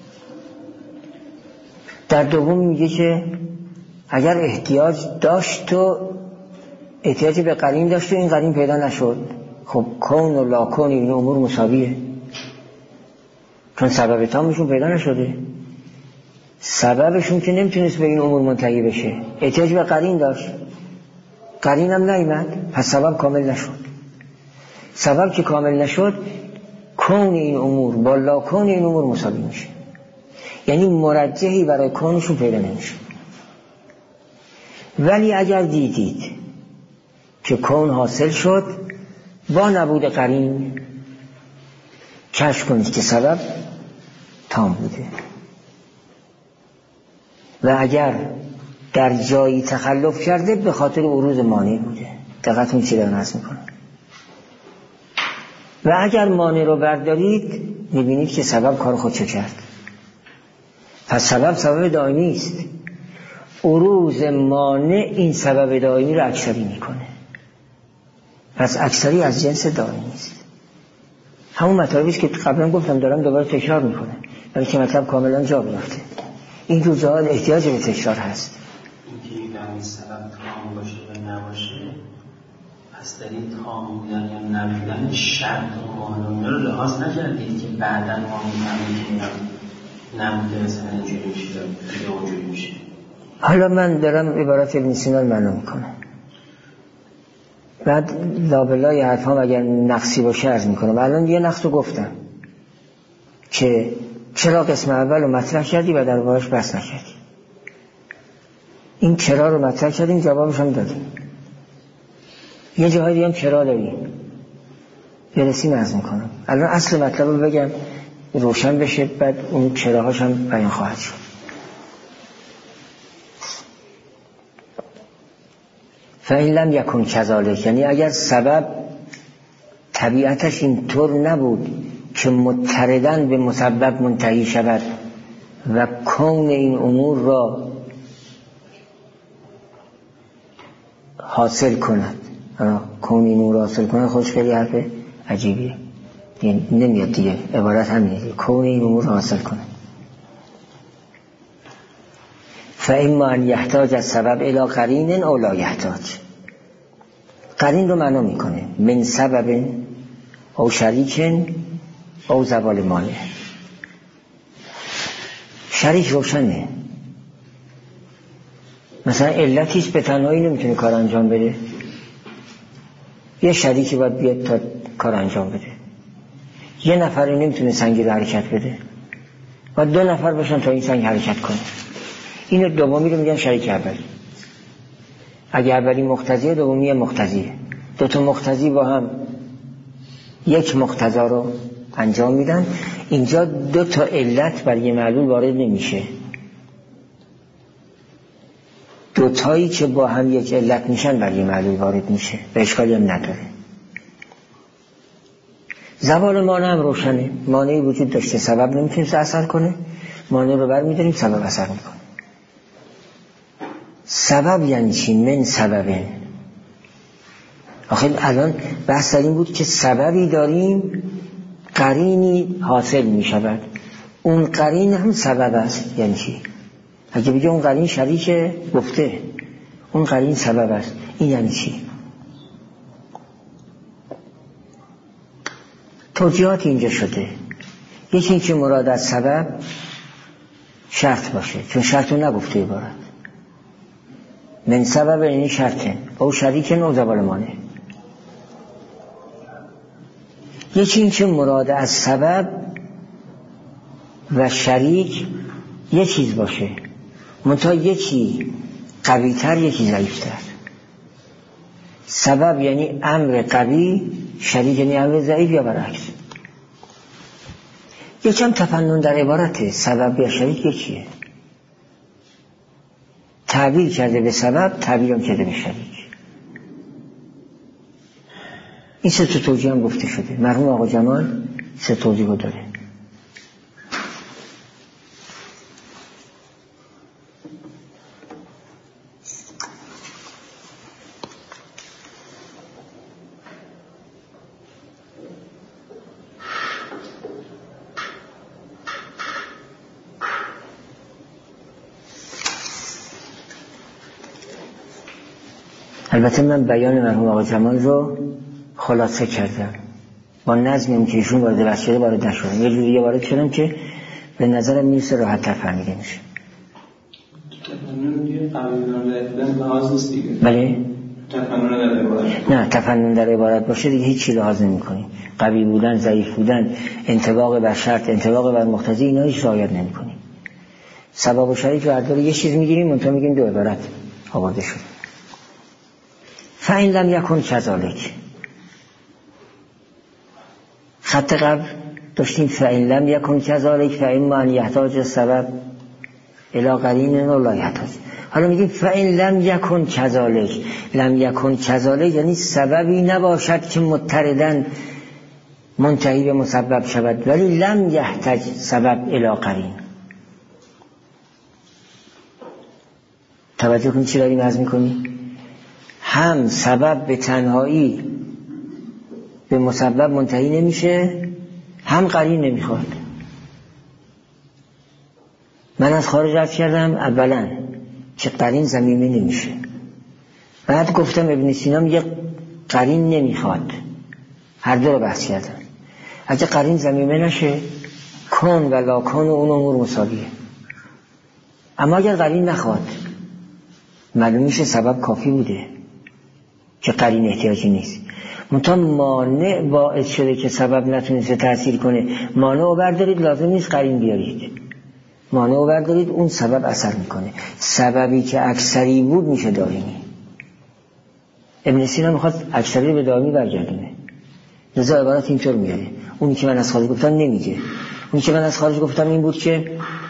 در دوم میگه که اگر احتیاج داشت و احتیاج به قرین داشت و این قرین پیدا نشد، خب کون و لا کون این امور مساویه، چون سبب تامشون پیدا نشده. سببشون که نمیتونست به این امور منتهی بشه، احتیاج به قرین داشت، قرین هم نیامد، پس سبب کامل نشد. سبب که کامل نشد، کون این امور با لا کون این امور مساوی میشه، یعنی مرجحی برای کونشون پیدا نمیشه. ولی اگر دیدید که کون حاصل شد با نبود قرین، کشف کنید که سبب تام بوده، و اگر در جایی تخلف کرده به خاطر عروض مانع بوده. دقت چی دارم عرض میکنم. و اگر مانع رو بردارید میبینید که سبب کار خودشو کرد. پس سبب دائمی است. عروض مانع این سبب دائمی رو اکثری میکنه، پس اکثری از جنس دائمی است. همون مطالبی است که قبلا گفتم، دارم دوباره تکرار میکنم ولی که مطلب کاملا جا بیفته. این روزها احتیاج به تکرار هست. اینکه در این سبب تمام باشه و نباشه، پس در این تمام بودن یا نبودن شرط و مانع رو لحاظ نکردید که بعدا ما میفهمیم که نبوده مثلا اینجوری میشه یا اونجوری میشه. حالا من دارم عبارت ابن سینا رو معنا میکنم، بعد لابلای حرفام اگر نقصی باشه عرض میکنم. الان یه نقص رو گفتم که چرا قسم اول رو مطرح کردی و در باش بحث نکردی. این چرا رو مطرح کردیم، جوابش هم دادیم. یه جاهای دیگه هم چرا داریم، برسیم عرض میکنم. الان اصل مطلب رو بگم روشن بشه، بعد اون چراهاش هم بیان خواهد شد. فإن لم یکن کذالک، یعنی اگر سبب طبیعتش اینطور نبود که مضطرداً به مسبب منتهی شود و کون این امور را حاصل کند. کون این امور را حاصل کند خودش خیلی حرف عجیبیه، نمیاد دیگه، عبارت همینه، کون این امور را حاصل کند. فاما ان یحتاج السبب الی قرین او لا یحتاج. قرین رو معنا میکنه من سبب او شریک او زوال مانع. شریک روشنه، مثلا علتیش به تنهایی نمیتونه کار انجام بده، یه شریکی باید بیاد تا کار انجام بده. یه نفری نمیتونه سنگی رو حرکت بده، باید 2 نفر باشن تا این سنگ حرکت کنه. اینو دومی رو میگن شریک اولی. اگه اولی مقتضیه، دومی مقتضیه. 2 تا مقتضی با هم یک مقتضا رو انجام میدن. اینجا 2 تا علت بر یه معلول وارد نمیشه، 2 تایی که با هم یک علت میشن بر یه معلول وارد میشه و اشکالی هم نداره. زوال مانع هم روشنه، مانعی وجود داشته سبب نمیتونه اثر کنه، مانع رو برمیداریم سبب اثر میکنه. سبب یعنی چی؟ من سببه. آخه الان بحث این بود که سببی داریم قرینی حاصل می شود، اون قرین هم سبب است. یعنی چی؟ اگه بگه اون قرین شریکه، گفته اون قرین سبب است، این یعنی چی؟ توجیهات اینجا شده. یکی این که مراد از سبب شرط باشه، چون شرط رو نگفته عبارت. من سبب این شرطه او شریکن او زوال مانع. یکی این که مراد از سبب و شریک یه چیز باشه، منتها یکی قوی تر، یکی ضعیف تر. سبب یعنی امر قوی، شریک یعنی امر ضعیف یا برعکس. یکم تفنن در عبارته. سبب یا شریک یکیه. تعبیر کرده به سبب، تعبیر هم کرده به شریک. این سه توجیه هم گفته شده. مرحوم آقا جمال سه توجیه رو داره. البته من بیان مرحوم آقا جمال رو خلاصه کردم با نظمی که ایشون وارد بحث شده وارد نشدم، یه جوری وارد شدم که به نظرم میرسه راحت تر فهمیده میشه. تفنن دیگه قوی لحاظ نیست دیگه. بله؟ تفنن در عبارت. نه، تفنن در عبارت باشه دیگه هیچ چی لحاظ نمی‌کنی. قوی بودن، ضعیف بودن، انطباق بر شرط، انطباق بر مقتضی، اینا هیچ رعایت نمی‌کنی. سبب و شریک رو هر دو یه چیز می‌گیریم، منتها میگیم دو عبارت آورده شده. فإن لم یکن کذالک. خط قبل داشتیم فإن لم یکن کذالک فإما أن یحتاج السبب الی قرین و لا یحتاج. حالا میگیم فإن لم یکن کذالک. لم یکن کذالک یعنی سببی نباشد که مضطرداً منتهی به مسبب شود، ولی لم یحتاج سبب الی قرین. توجه کن چی داریم عرض میکنی؟ هم سبب به تنهایی به مسبب منتهی نمیشه، هم قرین نمیخواد. من از خارج عرض کردم اولا که قرین ضمیمه نمیشه، بعد گفتم ابن سینا میگه قرین نمیخواد. هر دو رو بحث کردم. اگه قرین ضمیمه نشه کن و لا کن و اون امور مساویه. اما اگر قرین نخواد معلوم میشه سبب کافی بوده که قرین احتیاجی نیست. منتها مانع باعث شده که سبب نتونسته تأثیر کنه. مانع رو بردارید، لازم نیست قرین بیارید. مانع رو بردارید، اون سبب اثر میکنه. سببی که اکثری بود میشه دائمی. ابن سینا میخواد اکثری رو به دائمی برگردونه، لذا عبارت اینطور میاره. اونی که من از خارج گفتم نمیگه. اونی که من از خارج گفتم این بود که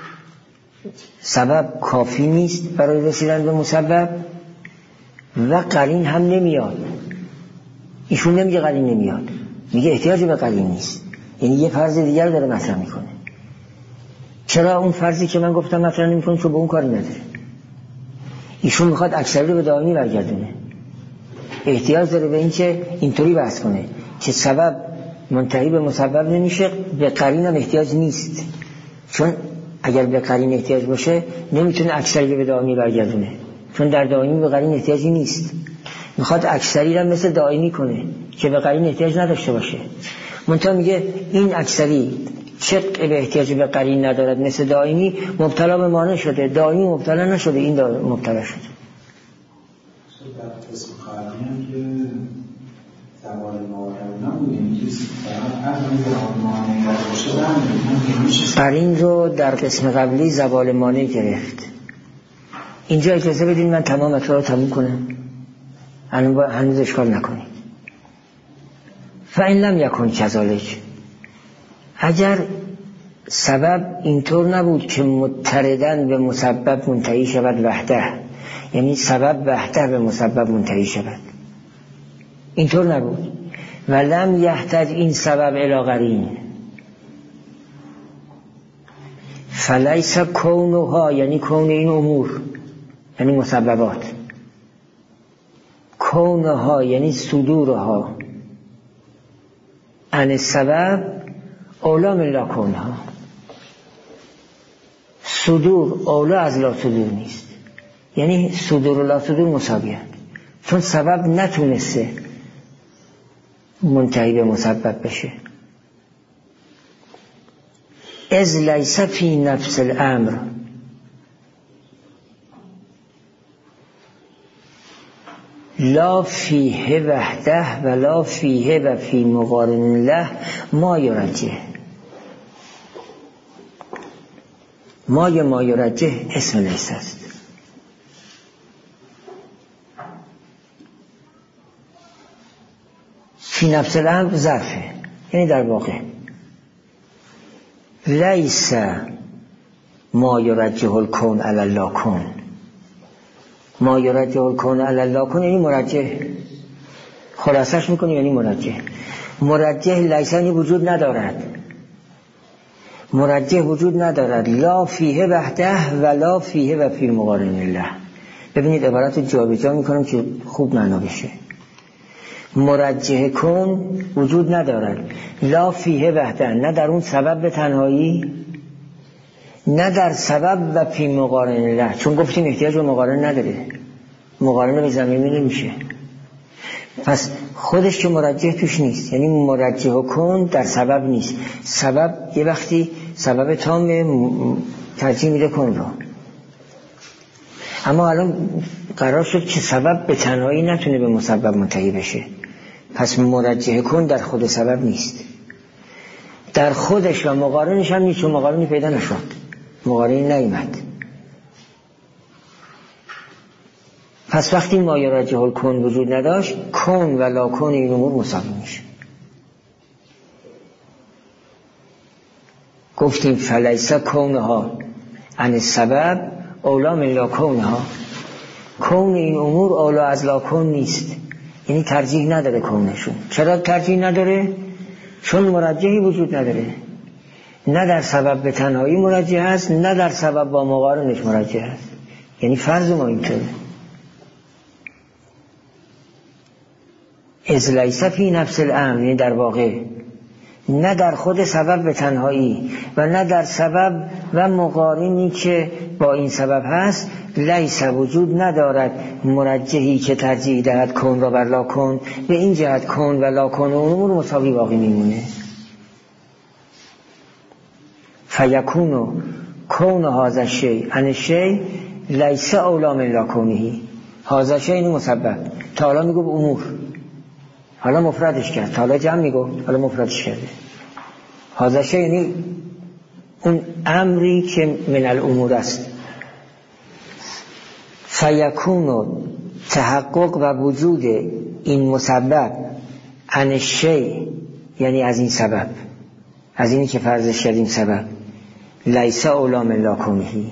سبب کافی نیست برای رسیدن به مسبب و قرین هم نمیاد. ایشون نمیگه قرین نمیاد، میگه احتیاج به قرین نیست. یعنی یه فرض دیگر داره مطرح میکنه. چرا اون فرضی که من گفتم مطرح نمیکنه؟ چون به اون کاری نداره. ایشون میخواد اکثری رو به دائمی برگردونه. احتیاج داره به این که اینطوری بحث کنه که سبب منتهی به مسبب نمیشه، به قرین هم احتیاج نیست. چون اگر به قرین احتیاج باشه نمیتونه اکثری رو به دائمی برگردونه، چون در دائمی به قرین احتیاجی نیست. میخواد اکثری رو مثل دائمی کنه که به قرین احتیاج نداشته باشه. منتها میگه این اکثری چه به احتیاج به قرین ندارد مثل دائمی، مبتلا به مانع شده. دائمی مبتلا نشده، این مبتلا شده. در قسم قرینی هم که زوال مانع نبوده، این کسی هر زوال مانع باشه قرین رو در قسم قبلی زوال مانع گرفت. اینجا اجازه بدین من تمام اطلاع رو تموم کنم، هنوز اشکال نکنید. فإن لم یکن کذالک. اگر سبب اینطور نبود که مضطرداً به مسبب منتهی شود وحده، یعنی سبب وحده به مسبب منتهی شود، اینطور نبود، و لم یحتاج این سبب الی قرین، فلیس کونها، یعنی کون این امور یعنی مسببات، کونها یعنی صدورها عن سبب اولا من لا کونها. صدور اولا از لا صدور نیست، یعنی صدور و لا صدور مساویه، چون سبب نتونسته منتهی به مسبب بشه. از لیس فی نفس الامر لا فیه وحده و لا فیه و فی مقارن له ما یرجه. ما یرجه اسم لیس است. فی نفس الامر ظرفه، یعنی در واقع لیس ما یرجح الکون علی الله کن، ما یرجح الکون علی الله کن یعنی مرجح، خلاصش میکنه یعنی مرجح لیس یعنی وجود ندارد، مرجح وجود ندارد، لا فیه وحده ولا فیه و فی المقارن الله. ببینید عبارت جابجا میکنم که خوب معنا بشه. مرجح کن وجود ندارد، لا فیه وحده، نه در اون سبب به تنهایی، نه در سبب و فی مقارن الله، چون گفتیم احتیاج به مقارن نداره، مقارنه به زمینی نمیشه. پس خودش که مرجح توش نیست، یعنی مرجح کن در سبب نیست. سبب یه وقتی سبب تام ترجیح میده کن رو، اما الان قرار شد که سبب به تنهایی نتونه به مسبب منتهی بشه، پس مرجح کن در خود سبب نیست، در خودش و مقارنش هم نیست، چون مقارنی پیدا نشد، مقارنی نیامد. پس وقتی ما یرجح الکون وجود نداشت، کون و لا کون این امور مساوی میشه. گفتیم فلیس کونها عن السبب اولا من لا کونها، کون این امور اولا از لا کون نیست، یعنی ترجیح نداره کونشون. چرا ترجیح نداره؟ چون مرجحی وجود نداره، نه در سبب به تنهایی مرجح است، نه در سبب با مقارنش مرجح است. یعنی فرض ما اینطوره، از لیس فی نفس الامر، یعنی در واقع نه در خود سبب به تنهایی و نه در سبب و مقارنی که با این سبب هست، لیس وجود ندارد مرجحی که ترجیح دهد کون را بر لا کون، به این جهت کون و لا کون و امور مساوی باقی میمونه. فیکون کون هذا الشیء عن الشیء لیس اولا من لا کونه، هذا الشیء این مسبب، تا حالا میگو امور، حالا مفردش کرد، تا حالا جمع میگو، حالا مفردش کرده. هذا الشیء یعنی اون امری که من الامور است. فیکون تحقق و وجود این مسبب عن الشیء، یعنی از این سبب، از اینی که فرضش کردیم سبب، لیس اولا من لا کونهی،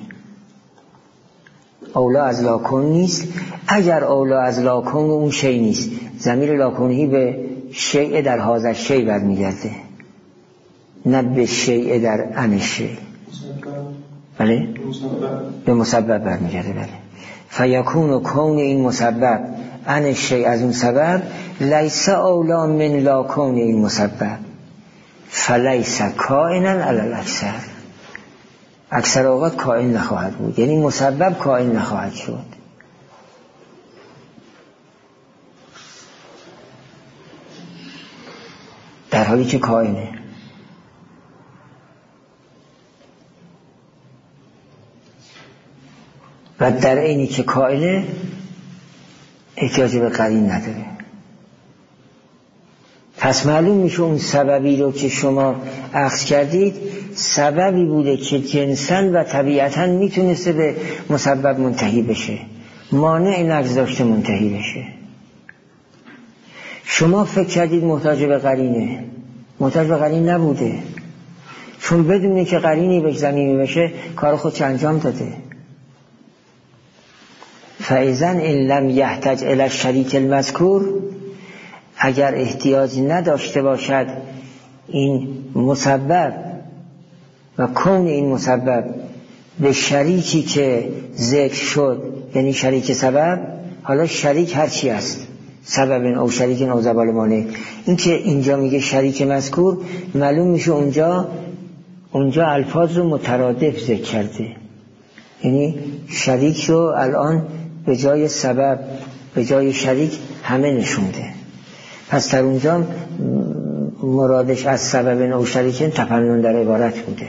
اولا از لا کون نیست. اگر اولا از لا کون اون شی نیست، ضمیر لا کونهی به شیء در هذا الشیء برمیگرده، نه به شیء در عن الشیء. بله؟ به مسبب برمیگرده. بله. فیکون کون این مسبب عن الشیء، از اون سبب، لیس اولا من لا کون این مسبب، فلیس کائنا علی الاکثر، اکثر اوقات کائن نخواهد بود، یعنی مسبب کائن نخواهد شد. در حالی که کائنه. و در عینی که کائنه احتیاج به قرین نداره. پس معلوم میشه اون سببی رو که شما اخذ کردید سببی بوده که جنساً و طبیعتاً میتونسته به مسبب منتهی بشه، مانع نگذاشته منتهی بشه. شما فکر کردید محتاج به قرینه، محتاج به قرین نبوده، چون بدونه که قرینی به زمینی بشه کار خودش انجام داده. فاذن ان لم یحتاج الی الشریک المذکور، اگر احتیاج نداشته باشد این مسبب و کون این مسبب به شریکی که ذکر شد، یعنی شریک سبب، حالا شریک هر چی است، سبب او شریک او زبال مانع، این که اینجا میگه شریک مذکور، معلوم میشه اونجا الفاظ رو مترادف ذکر کرده، یعنی شریک رو الان به جای سبب به جای شریک همه نشونده. پس در اونجا مرادش از سبب او شریکن تفنن در عبارت بوده.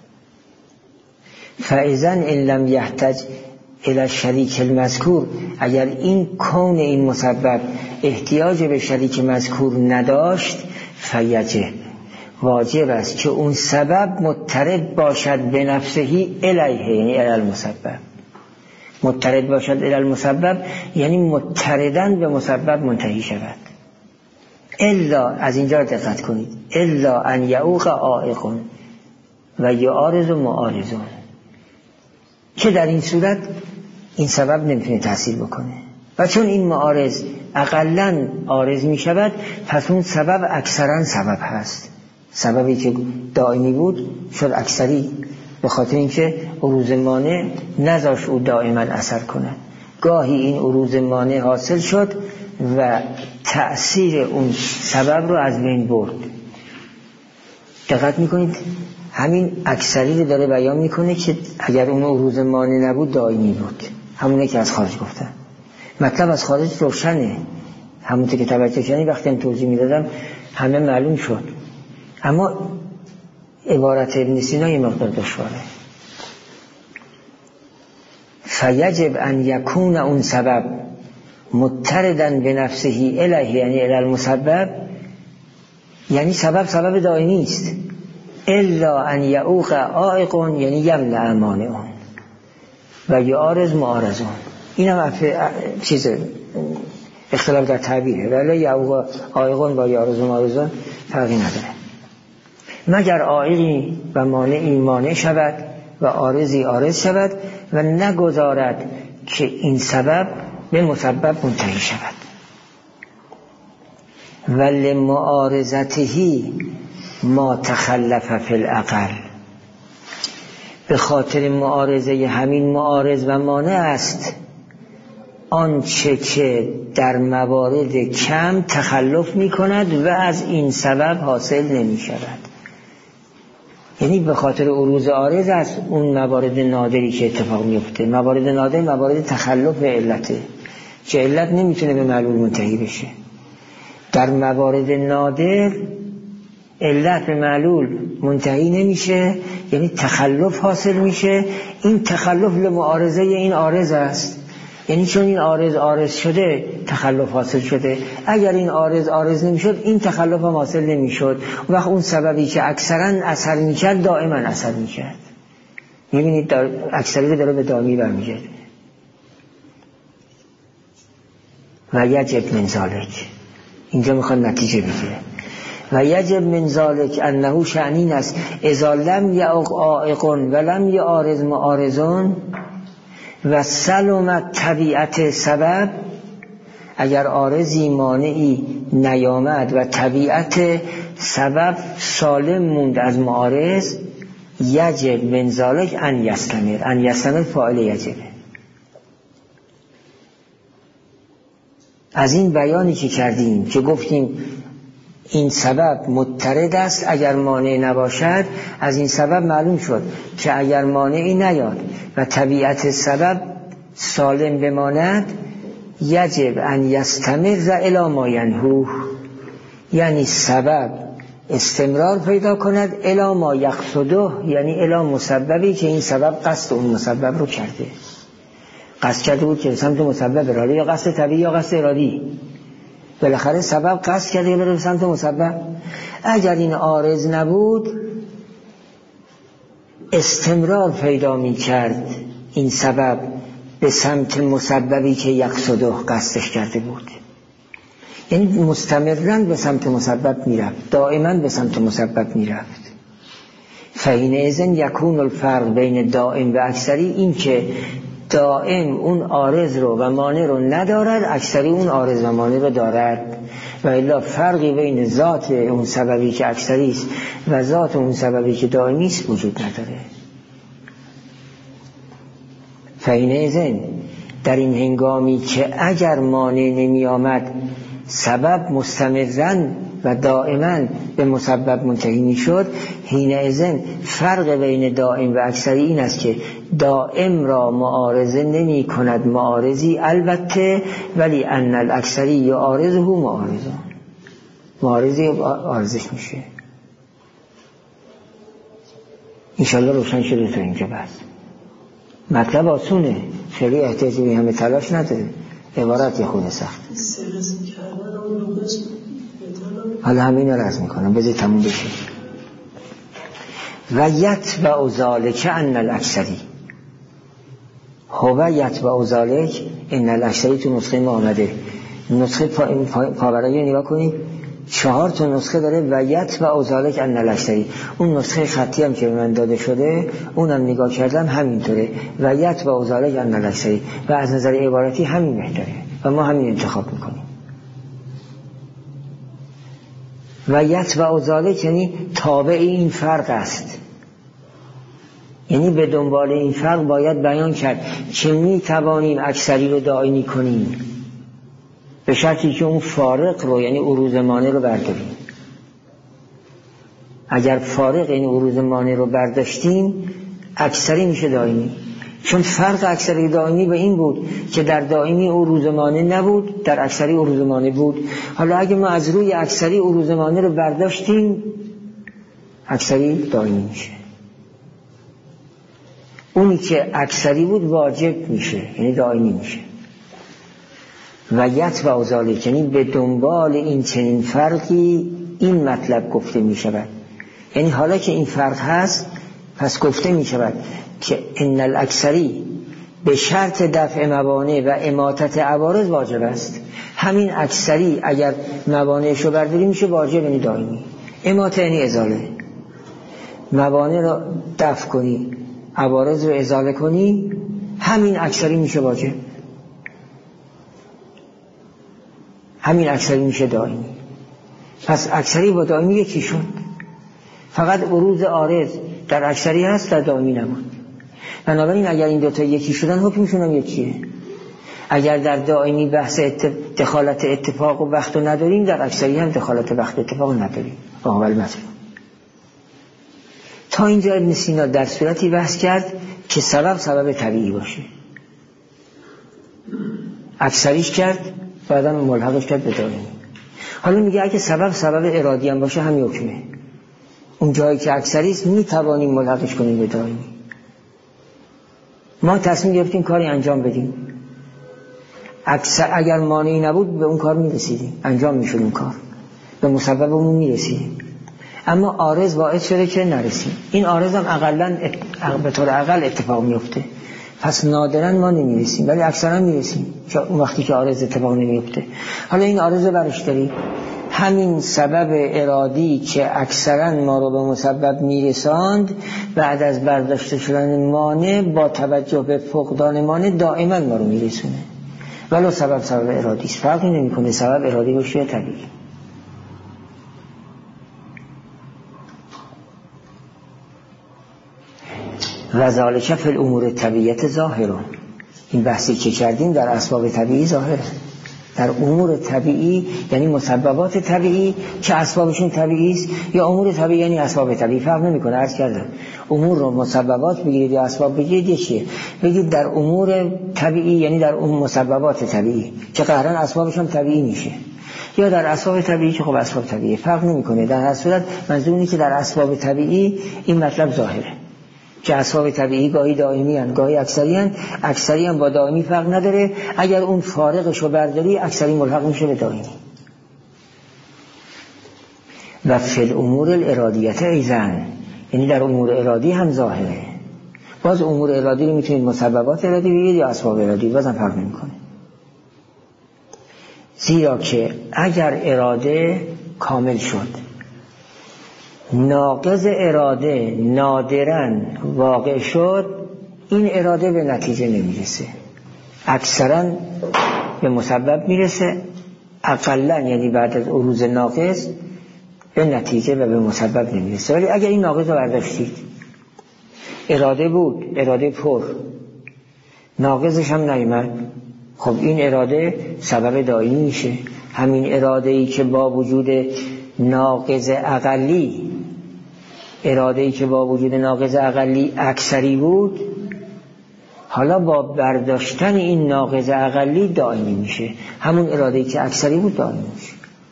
فاذن ان لم یحتاج الی الشریک المذکور، اگر این کون این مسبب احتیاج به شریک مذکور نداشت، فیجب، واجب است که اون سبب مضطرد باشد به نفسهی الیه، یعنی الی المسبب، مضطرد باشد الی المسبب یعنی مضطرداً به مسبب منتهی شود. الا، از اینجا دقت کنید، الا ان یعوق عائق و یعارض معارض، که در این صورت این سبب نمیتونه تأثیر بکنه و چون این معارض اقلن عارض می شود، پس اون سبب اکثرا سبب هست. سببی که دائمی بود شد اکثری، به خاطر اینکه عروض مانع نذاش او دائما اثر کنه. گاهی این عروض مانع حاصل شد و تأثیر اون سبب رو از بین برد. دقت میکنید همین اکثری رو داره بیان میکنه که اگر اون عروض مانع نبود دائمی بود. همونه که از خارج گفتن. مطلب از خارج روشنه، همونطور که توجه کردید وقتی هم توضیح میدادم همه معلوم شد، اما عبارت ابن سینا یه مقدار دشواره. فیجب ان یکون اون سبب متردن به نفسه الیه، یعنی الی المسبب، یعنی سبب دائمی است. الا ان یعوق عائق، یعنی یمنع مانع و یعارض معارض. این هم چیز اختلاف در تعبیره، ولی یعوق عائق و یعارض معارض فرقی نداره، مگر عائقی و مانعی مانع شود و عارضی عارض شود و نگذارد که این سبب به مسبب منتهی شود. ولی معارضتهی ما تخلف فی العقل، به خاطر معارضه همین معارض و مانع است آنچه که در موارد کم تخلف می کند و از این سبب حاصل نمی شود. یعنی به خاطر عروض عارض است اون موارد نادری که اتفاق می افته. موارد نادر موارد تخلف به علته، که علت نمیتونه به معلول منتهی بشه. در موارد نادر علت به معلول منتهی نمیشه، یعنی تخلف حاصل میشه. این تخلف لمعارضه این عارض است، یعنی چون این عارض شده تخلف حاصل شده. اگر این عارض نمیشد این تخلف هم حاصل نمیشد. وقت اون سببی که اکثرا اثر میکرد دائما اثر میکرد. میبینید اکثری داره به دائمی برمیگرده. و یجب من ذالک، اینجا میخواد نتیجه بگیره. و یجب من ذالک انه شأنین است اذا لم یعوق عائق و لم یعارض معارضون و سلمت طبیعت سبب، اگر عارضی مانعی نیامد و طبیعت سبب سالم موند از معارض، یجب من ذالک ان یستمر فاعل یجبه. از این بیانی که کردیم که گفتیم این سبب مضطرد است اگر مانع نباشد، از این سبب معلوم شد که اگر مانعی نیاد و طبیعت سبب سالم بماند، یجب ان یستمر الی ما ینهوه، یعنی سبب استمرار پیدا کند الی ما یقصده، یعنی الی مسببی که این سبب قصد اون مسبب رو کرده. قصد کرده بود که سمت مسبب بره، یا قصد طبیعی یا قصد ارادی. بالاخره سبب قصد کرده یا بره سمت مسبب. اگر این عارض نبود استمرار پیدا می کرد این سبب به سمت مسببی که یقصده قصدش کرده بود، یعنی مستمرن به سمت مسبب می رفت، دائما به سمت مسبب می رفت. فحینئذ یکون الفرق بین دائم و اکثری، این که دائم اون عارض رو و مانع رو ندارد، اکثری اون عارض و مانع رو دارد. و الا فرقی بین ذات اون سببی که اکثری است و ذات اون سببی که دائمی است وجود نداره. فحینئذ در این هنگامی که اگر مانع نمی آمد سبب مستمرن و دائما به مسبب منتهی می شد، حینئذ فرق بین دائم و اکثری این است که دائم را معارضه نمی کند معارضی البته، ولی ان الاکثری یعارضه معارضی عارضش میشه. انشالله روشن شده تا اینجا. بس مطلب آسونه، خیلی احتیاج به همه تلاش نداره، عبارت یه خود سخت. حالا همین رو رزم میکنم، بذار تموم بشه. و یتبع ذالک ان الاکثری هو یتبع ذالک ان الاکثری تو نسخه ما آمده. نسخه پاورایی رو نگاه کنید، 4 نسخه داره ویت و ازالک ان الاکثری. اون نسخه خطی هم که به من داده شده اونم نگاه کردم همینطوره، ویت و ازالک ان الاکثری، و از نظر عبارتی همین بهتره و ما همین انتخاب میکنیم. ویت و ازالک یعنی تابع این فرق است، یعنی به دنبال این فرق باید بیان کرد که می توانیم اکثری رو دائمی کنیم به شرطی که اون فارق رو یعنی عروض مانع رو برداریم. اگر فارق یعنی عروض مانع رو برداشتیم اکثری میشه دائمی، چون فرق اکثری دائمی به این بود که در دائمی عروض مانع نبود، در اکثری عروض مانع بود. حالا اگه ما از روی اکثری عروض مانع رو برداشتیم اکثری دائمی میشه. اونی که اکثری بود واجب میشه یعنی دائمی میشه. ویت و ازالک یعنی به دنبال این چنین فرقی این مطلب گفته میشود، یعنی حالا که این فرق هست پس گفته میشود که ان الاکثری به شرط دفع موانع و اماطت عوارض واجب است. همین اکثری اگر موانعش رو برداری میشه واجب یعنی دائمی. اماطه یعنی ازاله، موانع رو دفع کنی عوارض رو ازاله کنی، همین اکثری میشه واجب، همین اکثری میشه دائمی. پس اکثری با دائمی یکی شد، فقط عروض عارض در اکثری هست در دائمی نماند. بنابراین اگر این دوتا یکی شدن حکمشون هم یکیه. اگر در دائمی بحث دخالت اتفاق و وقت رو نداریم در اکثری هم دخالت وقت و اتفاق نداریم. اول مطلب تا اینجا ابن سینا در صورتی بحث کرد که سبب طبیعی باشه، اکثریش کرد بعدا ملحقش کرد به دائمی. حالا میگه اگه سبب ارادی هم باشه هم حکمه، اون جایی که اکثریست میتوانیم ملحقش کنیم به دائمی. ما تصمیم گرفتیم کاری انجام بدیم، اگر مانعی نبود به اون کار میرسیدیم، انجام میشد اون کار، به مسببمون میرسیدیم، اما عارض باعث شده که نرسیم. این عارض هم اقلن به طور اقل اتفاق میفته، پس نادرا ما نمیرسیم ولی اکثرا میرسیم اون وقتی که عارض اتفاق نمیفته. حالا این عارض رو برش داریم، همین سبب ارادی که اکثرا ما رو به مسبب میرساند بعد از برداشته شدن مانع با توجه به فقدان مانع دائما ما رو میرسونه، ولو سبب ارادی است، فرقی نمیکنه سبب ارادی باشه یا طبیعی. و ذالک فی الامور طبیعیت ظاهرون، این بحثی که کردیم در اسباب طبیعی ظاهره. در امور طبیعی یعنی مسببات طبیعی که اسبابشون طبیعی است، یا امور طبیعی یعنی اسباب طبیعی، فرق نمیکنه. عرض کردم امور رو مسببات بگیرید یا اسباب بگیرید یکیه. بگید در امور طبیعی یعنی در اون مسببات طبیعی که قهرن اسبابشون طبیعی میشه، یا در اسباب طبیعی که خب اسباب طبیعی، فرق نمیکنه. در هر صورت منظور اینه که در اسباب طبیعی این مطلب ظاهره که اسباب طبیعی گاهی دائمی هستند گاهی اکثری هستند، اکثری هم با دائمی فرق نداره. اگر اون فارقش رو برداری اکثری ملحق میشه به دائمی. و فی الامور الارادیت ایضاً، یعنی در امور ارادی هم ظاهره. باز امور ارادی رو میتونید مسببات ارادی بگید یا اسباب ارادی، بازم فرق نمیکنه. زیرا که اگر اراده کامل شد ناقض اراده نادراً واقع شد، این اراده به نتیجه نمیرسه، اکثراً به مسبب میرسه، اقلاً یعنی بعد از عروض ناقض به نتیجه و به مسبب نمیرسه. ولی اگر این ناقض رو برداشتید، اراده بود، اراده پر، ناقضش هم نیامد، خب این اراده سبب دائمی میشه. همین اراده‌ای که با وجود ناقض اقلی، اراده‌ای که با وجود ناقض اقلی اکثری بود، حالا با برداشتن این ناقض اقلی دائمی میشه. همون اراده‌ای که اکثری بود دائمی میشه.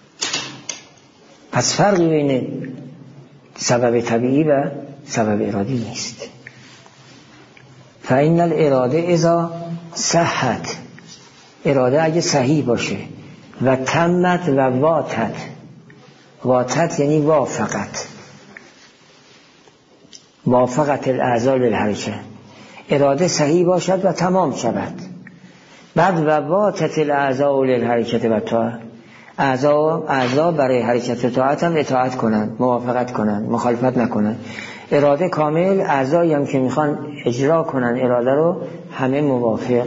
پس فرقی بین سبب طبیعی و سبب ارادی نیست. فإن الاراده اذا صحت، اراده اگه صحیح باشه، و تمت و واتت، واتت یعنی وافقت، وافقت الاعضاء للحرکه، اراده صحیح باشد و تمام شود. بعد و واتت الاعضاء للحرکه و طاعه، اعضا برای حرکت طاعت هم اطاعت کنند، موافقت کنند، مخالفت نکنند. اراده کامل، اعضایی هم که میخوان اجرا کنن اراده رو همه موافق.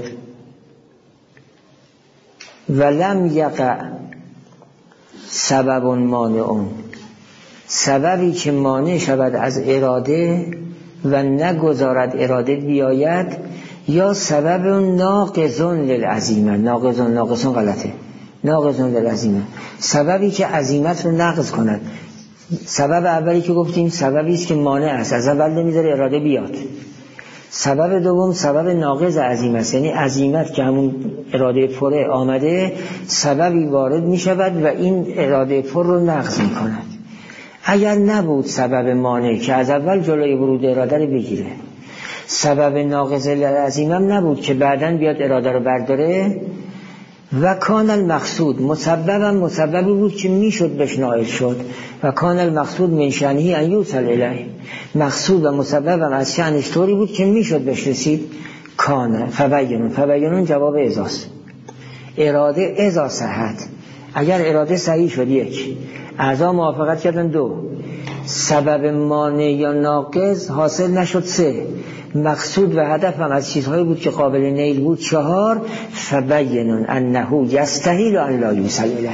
ولم یقع سبب مانعون، سببی که مانع شود از اراده و نگذارد اراده بیاید، یا سبب ناقضون للعزیمه. ناقضون غلطه، ناقضون للعزیمه، سببی که عزیمت رو نقض کند. سبب اولی که گفتیم سببی است که مانع است، از اول نمیذاره اراده بیاد. سبب دوم سبب ناقض عزیمت است، یعنی عزیمت که همون اراده پره آمده سببی وارد می شود و این اراده پر رو نقض می کند. اگر نبود سبب مانع که از اول جلوی ورود اراده رو بگیره، سبب ناقض عزیمت نبود که بعداً بیاد اراده رو برداره، و کان المقصود مسببی بود که میشد بهش نائل شد. و کان المقصود من شأنه ان یوصل الیه، مقصود و مسببم از شأنش طوری بود که میشد بهش رسید. کان فبینون جواب ازاست. اراده ازا صحت، اگر اراده صحیح شد، یک، اعضا موافقت کردن، دو، سبب مانع یا ناقض حاصل نشد، سه، مقصود و هدف هم از چیزهایی بود که قابل نیل بود، چهار، فبینون انه یستحیل ان لا یوصل الیه،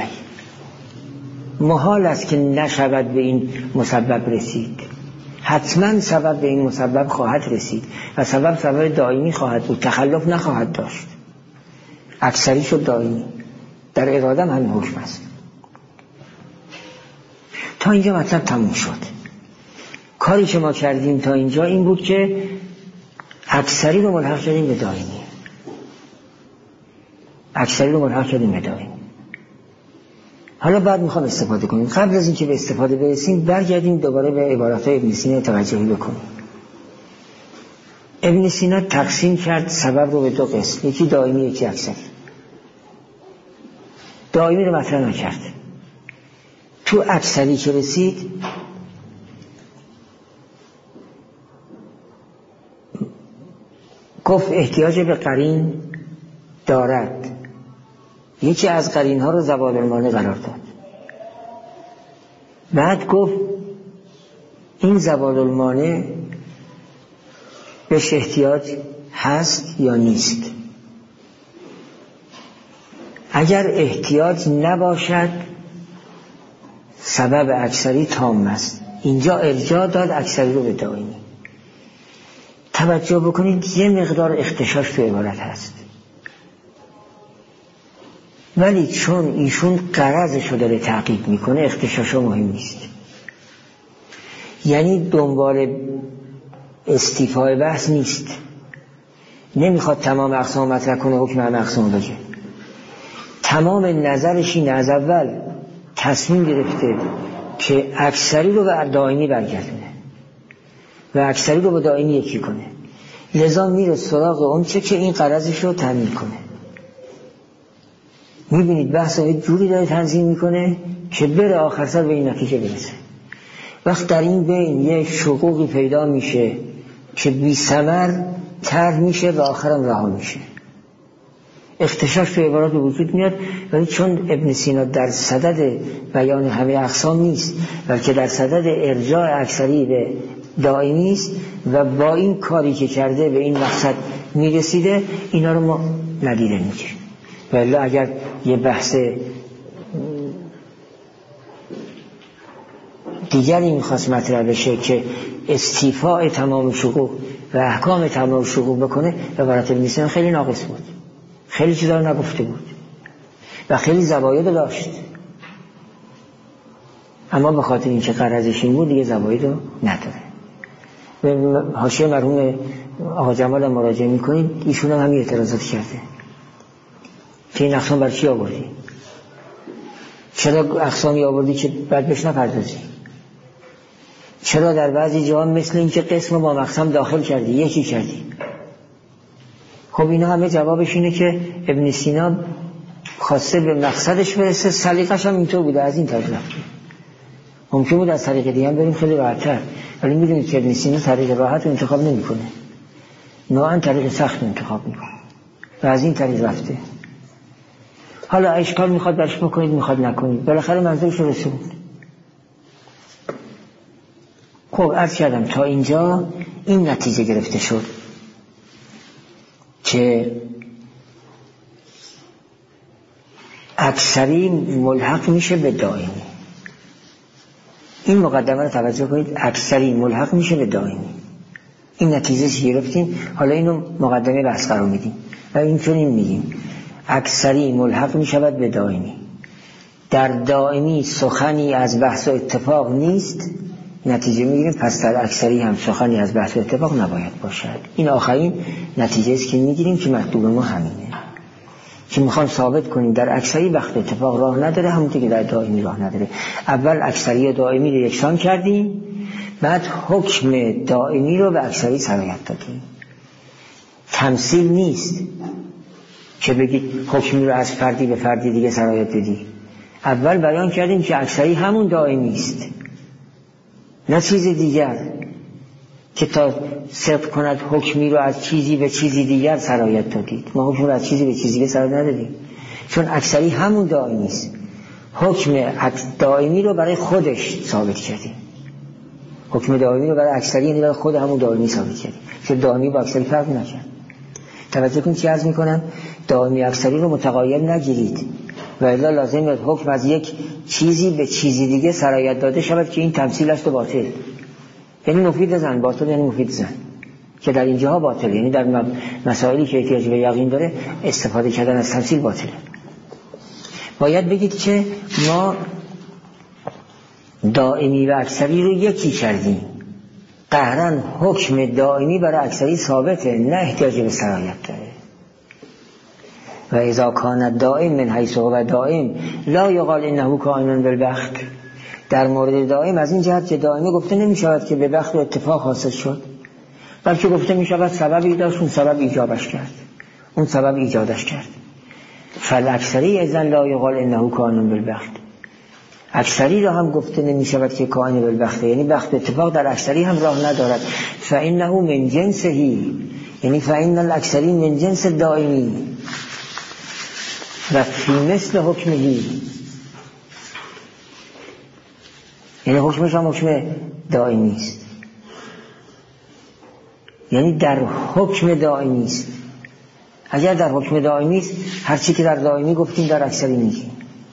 محال است که نشود به این مسبب رسید. حتما سبب به این مسبب خواهد رسید و سبب دائمی خواهد بود، تخلف نخواهد داشت، اکثری شد دائمی. در اراده هم حکم است. تا اینجا مطلب تموم شد. کاری که ما کردیم تا اینجا این بود که اکثری رو ملحق شدیم به دائمی. حالا بعد میخوام استفاده کنیم. قبل از اینکه به استفاده برسیم برگردیم دوباره به عبارات ابن سینا توجهی بکنیم. ابن سینا تقسیم کرد سبب رو به دو قسم، یکی دائمی یکی اکثری. دائمی رو مطرح نکرد. تو اکثری که رسید گفت احتیاج به قرین دارد، یکی از قرین ها رو زوال المانع قرار داد. بعد گفت این زوال المانع بهش احتیاج هست یا نیست. اگر احتیاج نباشد سبب اکثری تام است. اینجا ارجاع داد اکثری رو به دائمی. توجه بکنید یه مقدار اختشاش تو عبارت هست، ولی چون ایشون غرضشو داره تعقیب میکنه اختشاشو مهم نیست. یعنی دنبال استیفای بحث نیست، نمیخواد تمام اقسام مطرح کنه حکم همه اقسام بگه. تمام نظرش اینه از اول تصمیم گرفته که اکثری رو به دائمی برگردونه و اکثری رو با دائمی یکی کنه، لذا میره سراغ اون چه که این غرضش رو تامین کنه. میبینید بحث رو جوری داره تنظیم میکنه که بره آخر سر به این نتیجه برسه. وقت در این بین یه شقوقی پیدا میشه که بی ثمر طرح میشه و آخرم رها میشه. اختشاش تو عبارات وجود میاد، ولی چون ابن سینا در صدد بیان همه اقسام نیست بلکه در صدد ارجاع اکثری به دائمی است و با این کاری که کرده به این مقصد میرسیده، اینا رو ما ندیده میگیریم. ولی اگر یه بحث دیگری میخواست مطرح بشه که استیفاء تمام شقوق و احکام تمام شقوق بکنه، عبارت ابن سینا خیلی ناقص بود، خیلی چیزا رو نگفته بود و خیلی زواید داشت، اما به خاطر اینکه غرضش این بود دیگه زواید رو نداره. به حاشیه مرحوم آقا جمال هم مراجعه میکنید، ایشون هم همین اعتراضات کرده که این اقسام برای چی آوردی؟ چرا اقسامی آوردی که بعد بهش نپردازی؟ چرا در بعضی جاها مثل این که قسم با مقسم داخل کردی، یکی کردی؟ خب اینا همه جوابش اینه که ابن سینا خواسته به مقصدش برسه، سلیقش هم اینطور بوده، از این طریق رفته. ممکن بود از طریق دیگه هم بریم خیلی راحت‌تر، ولی میدونید که ابن سینا طریق راحت رو انتخاب نمی‌کنه، نوعاً طریق سخت رو انتخاب می‌کنه و از این طریق رفته. حالا اشکال میخواد درش بکنید میخواد نکنید، بالاخره منظورش رو رسوند. خب عرض کردم تا اینجا این نتیجه گرفته شد که اکثری ملحق میشه به دائمی. این مقدمه رو توجه کنید، اکثری ملحق میشه به دائمی. این نتیجه گرفتیم، حالا اینو مقدمه بحث قرار میدیم و این میگیم اکثری ملحق میشود به دائمی. در دائمی سخنی از بحث و اتفاق نیست، نتیجه میگیریم پس در اکثری هم سخنی از بحث و اتفاق نباید باشد. این آخرین نتیجه است که میگیریم که مطلوب ما همینه، که میخوام ثابت کنیم در اکثری بحث و اتفاق راه نداره، همونطور که در دائمی راه نداره. اول اکثری و دائمی رو یکسان کردیم، بعد حکم دائمی رو به اکثری سرایت دادیم. تمثیل نیست که بگید حکمی رو از فردی به فردی دیگه سرایت بدی. اول بیان کردیم که اکثری همون دائمی است، نه چیز دیگر که تا صدق کند حکمی رو از چیزی به چیزی دیگر سرایت دادید. ما حکم رو از چیزی به چیزی دیگر سرایت ندادیم، چون اکثری همون دائمی است. حکم دائمی رو برای خودش ثابت کردیم. حکم دائمی رو برای اکثری یعنی برای خود همون دائمی ثابت کردیم، چون دائمی با اکثری فرق نکرد. توجه کنید چی عرض میکنم، دائمی اکثری رو متغایر نگیرید و الا لازم حکم از یک چیزی به چیزی دیگه سرایت داده شود که این تمثیل است و باطل. یعنی مفید زن، باطل یعنی مفید زن، که در اینجاها باطل، یعنی در مسائلی که احتیاج به یقین داره استفاده کردن از تمثیل باطله. باید بگید که ما دائمی و اکثری رو یکی کردیم، قهرن حکم دائمی برای اکثری ثابته، نه احتیاج به سرایت داره. و اذا کان دائم من حیث هو دائم لا یقال انه کائن بالبخت. در مورد دائم از این جهت که دائمی گفته نمی شود که به بخت و اتفاق حاصل شد، بلکه گفته می شود سببی داشت، اون سبب ایجابش کرد، اون سبب ایجادش کرد. فالاکثری اذن لا یقال انه کائن بالبخت. اکثری را هم گفته نمی شود که کائن بالبخت، یعنی بخت اتفاق در اکثری هم راه ندارد. فانه من جنسهی، یعنی فان الاکثری من جنس دائمی و فی مثل حکمهی، یعنی حکمش هم حکم دائمی است، یعنی در حکم دائمی است. اگر در حکم دائمی است، هر چی که در دائمی گفتیم در اکثری میگیم.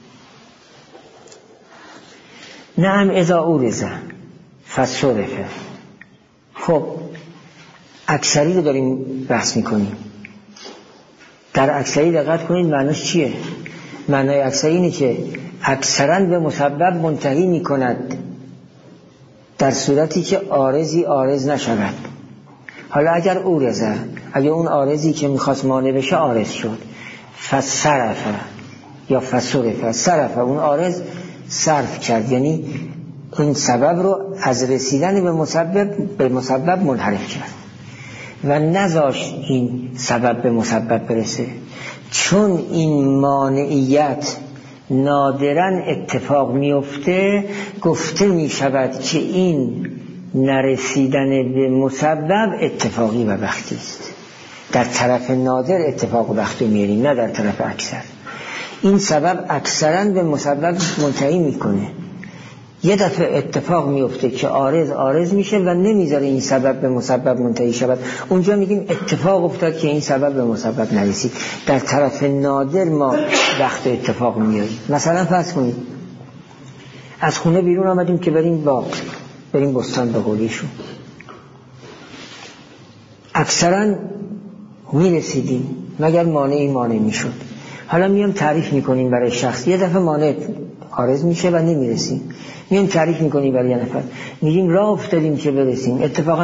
نعم اذا اورزه فصرفه. خب اکثری رو داریم بحث میکنیم. در اکثری دقت کنید معناش چیه؟ معنای اکثری اینه که اکثرا به مسبب منتهی میکند در صورتی که عارضی عارض نشود. حالا اگر اورزه، اگر اون عارضی که میخواست مانع بشه عارض شد، فصرفه یا فصرفه، صرفه اون عارض صرف کرد، یعنی این سبب رو از رسیدن به مسبب منحرف کرد و نذاشت این سبب به مسبب برسه. چون این مانعیت نادرن اتفاق میفته، گفته می شود که این نرسیدن به مسبب اتفاقی و بختی است. در طرف نادر اتفاق و بختی میاریم، نه در طرف اکثر. این سبب اکثرا به مسبب منتهی میکنه. یه دفعه اتفاق میفته که عارض میشه و نمیذاره این سبب به مسبب منتهی شود، اونجا میگیم اتفاق افتاد که این سبب به مسبب نرسید. در طرف نادر ما وقت اتفاق میاریم. مثلا فرض کنید از خونه بیرون آمدیم که بریم باغ، بریم بستان به قولیشون، اکثرا میرسیدیم مگر مانع میشد. حالا میام تعریف میکنیم برای شخص، یه دفعه مانع عارض میشه و نمیرسیم، میام تعریف میکنیم برای یه نفر، میگیم راه افتادیم که برسیم، اتفاقا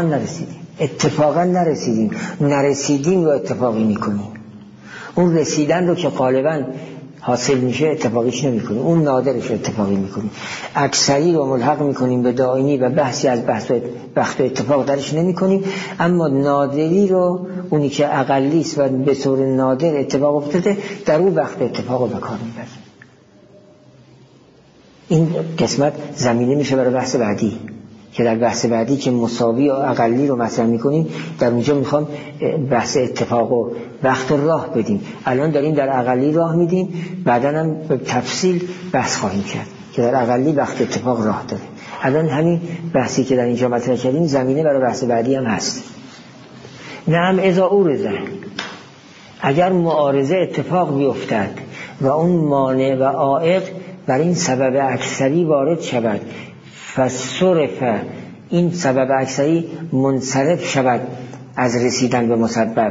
نرسیدیم و اتفاقی میکنیم. اون رسیدن رو که غالبا حاصل میشه اتفاقیش نمیکنیم، اون نادرش اتفاقی میکنیم. اکثری رو ملحق میکنیم به دائمی و بحثی از بخت و اتفاق درش نمیکنیم، اما نادری رو، اونی که اقلی است و به طور نادر اتفاق افتاده، در اون بخت اتفاق رو به کار میبریم. این قسمت زمینه میشه برای بحث بعدی که در بحث بعدی که مساوی یا اقلی رو مطرح میکنیم در اونجا میخوام بحث اتفاق و وقت رو راه بدیم. الان داریم در اقلی راه میدیم، بعدا هم به تفصیل بحث خواهیم کرد که در اقلی وقت اتفاق راه داره. الان همین بحثی که در اینجا مطرح کردیم زمینه برای بحث بعدی هم هست. نعم اذا اورزه، اگر معارضه اتفاق بیفتد و اون مانع و عائق بر این سبب اکثری وارد شود، فصرف، این سبب اکثری منصرف شود از رسیدن به مسبب.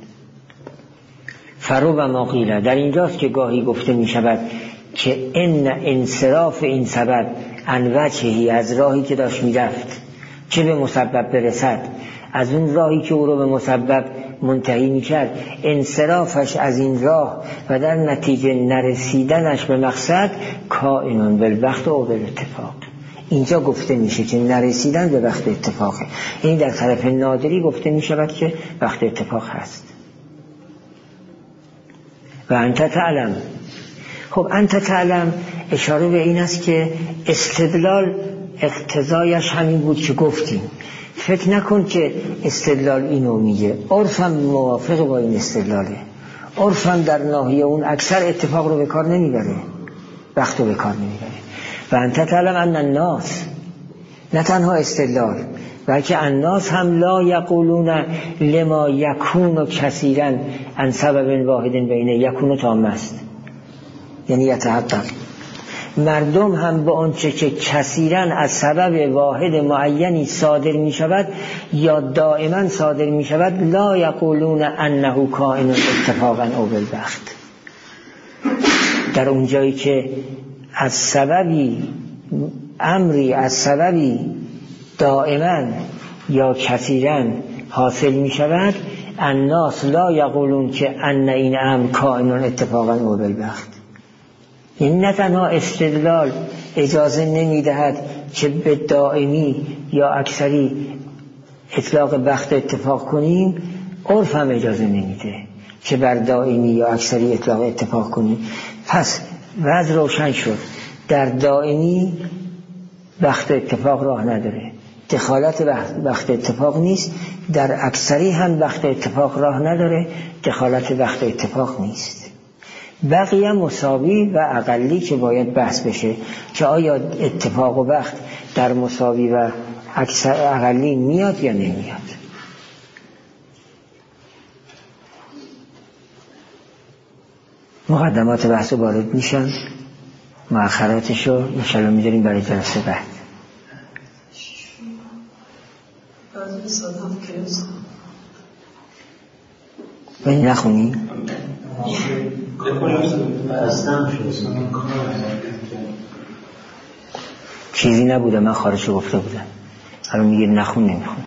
فرو و ماقیله، در اینجاست که گاهی گفته می شود که ان انصراف این سبب عن وجهی، از راهی که داشت می رفت چه به مسبب برسد، از اون راهی که او رو به مسبب منتهی می کرد، انصرافش از این راه و در نتیجه نرسیدنش به مقصد، کائنون بالوقت و بالاتفاق. اینجا گفته میشه که نرسیدن به وقت اتفاقه. این در طرف نادری گفته می شود که وقت اتفاق هست. و انت تعلم، خب انت تعلم اشاره به این است که استدلال اقتضایش همین بود که گفتیم. فکر نکن که استدلال اینو میگه، عرفم موافق با این استدلاله. عرفم در ناحیه اون اکثر اتفاق رو به کار نمیبره، وقت رو به کار نمیبره. و انت تعلم ان الناس، نه تنها استدلال بلکه الناس هم لا یقولون لما یکون کثیرا عن سبب واحد بینه، یکون تام است یعنی یتحقق. مردم هم به آنچه که کثیرا از سبب واحد معینی صادر می شود یا دائما صادر می شود، لا یقولون انه کائن اتفاقا او بالوقت. در اونجایی که از سببی امری از سببی دائما یا کثیرا حاصل می شود، الناس لا یقولون که ان این امر کائن اتفاقا او بالوقت. این نه تنها استدلال اجازه نمی دهد که به دائمی یا اکثری اطلاق وقت اتفاق کنیم، عرف هم اجازه نمیده که بر دائمی یا اکثری اطلاق اتفاق کنیم. پس وضع روشن شد، در دائمی وقت اتفاق راه نداره، دخالت وقت اتفاق نیست. در اکثری هم وقت اتفاق راه نداره، دخالت وقت اتفاق نیست. بقیه مساوی و اقلی که باید بحث بشه که آیا اتفاق و وقت در مساوی و اقلی میاد یا نمیاد. مقدمات بحث وارد میشن، مؤخراتشو انشالله میذاریم برای جلسه بعد. بینی نخونی؟ چیزی نبوده، من خارجو گفته بودم، الان میگه نخون نمیخون.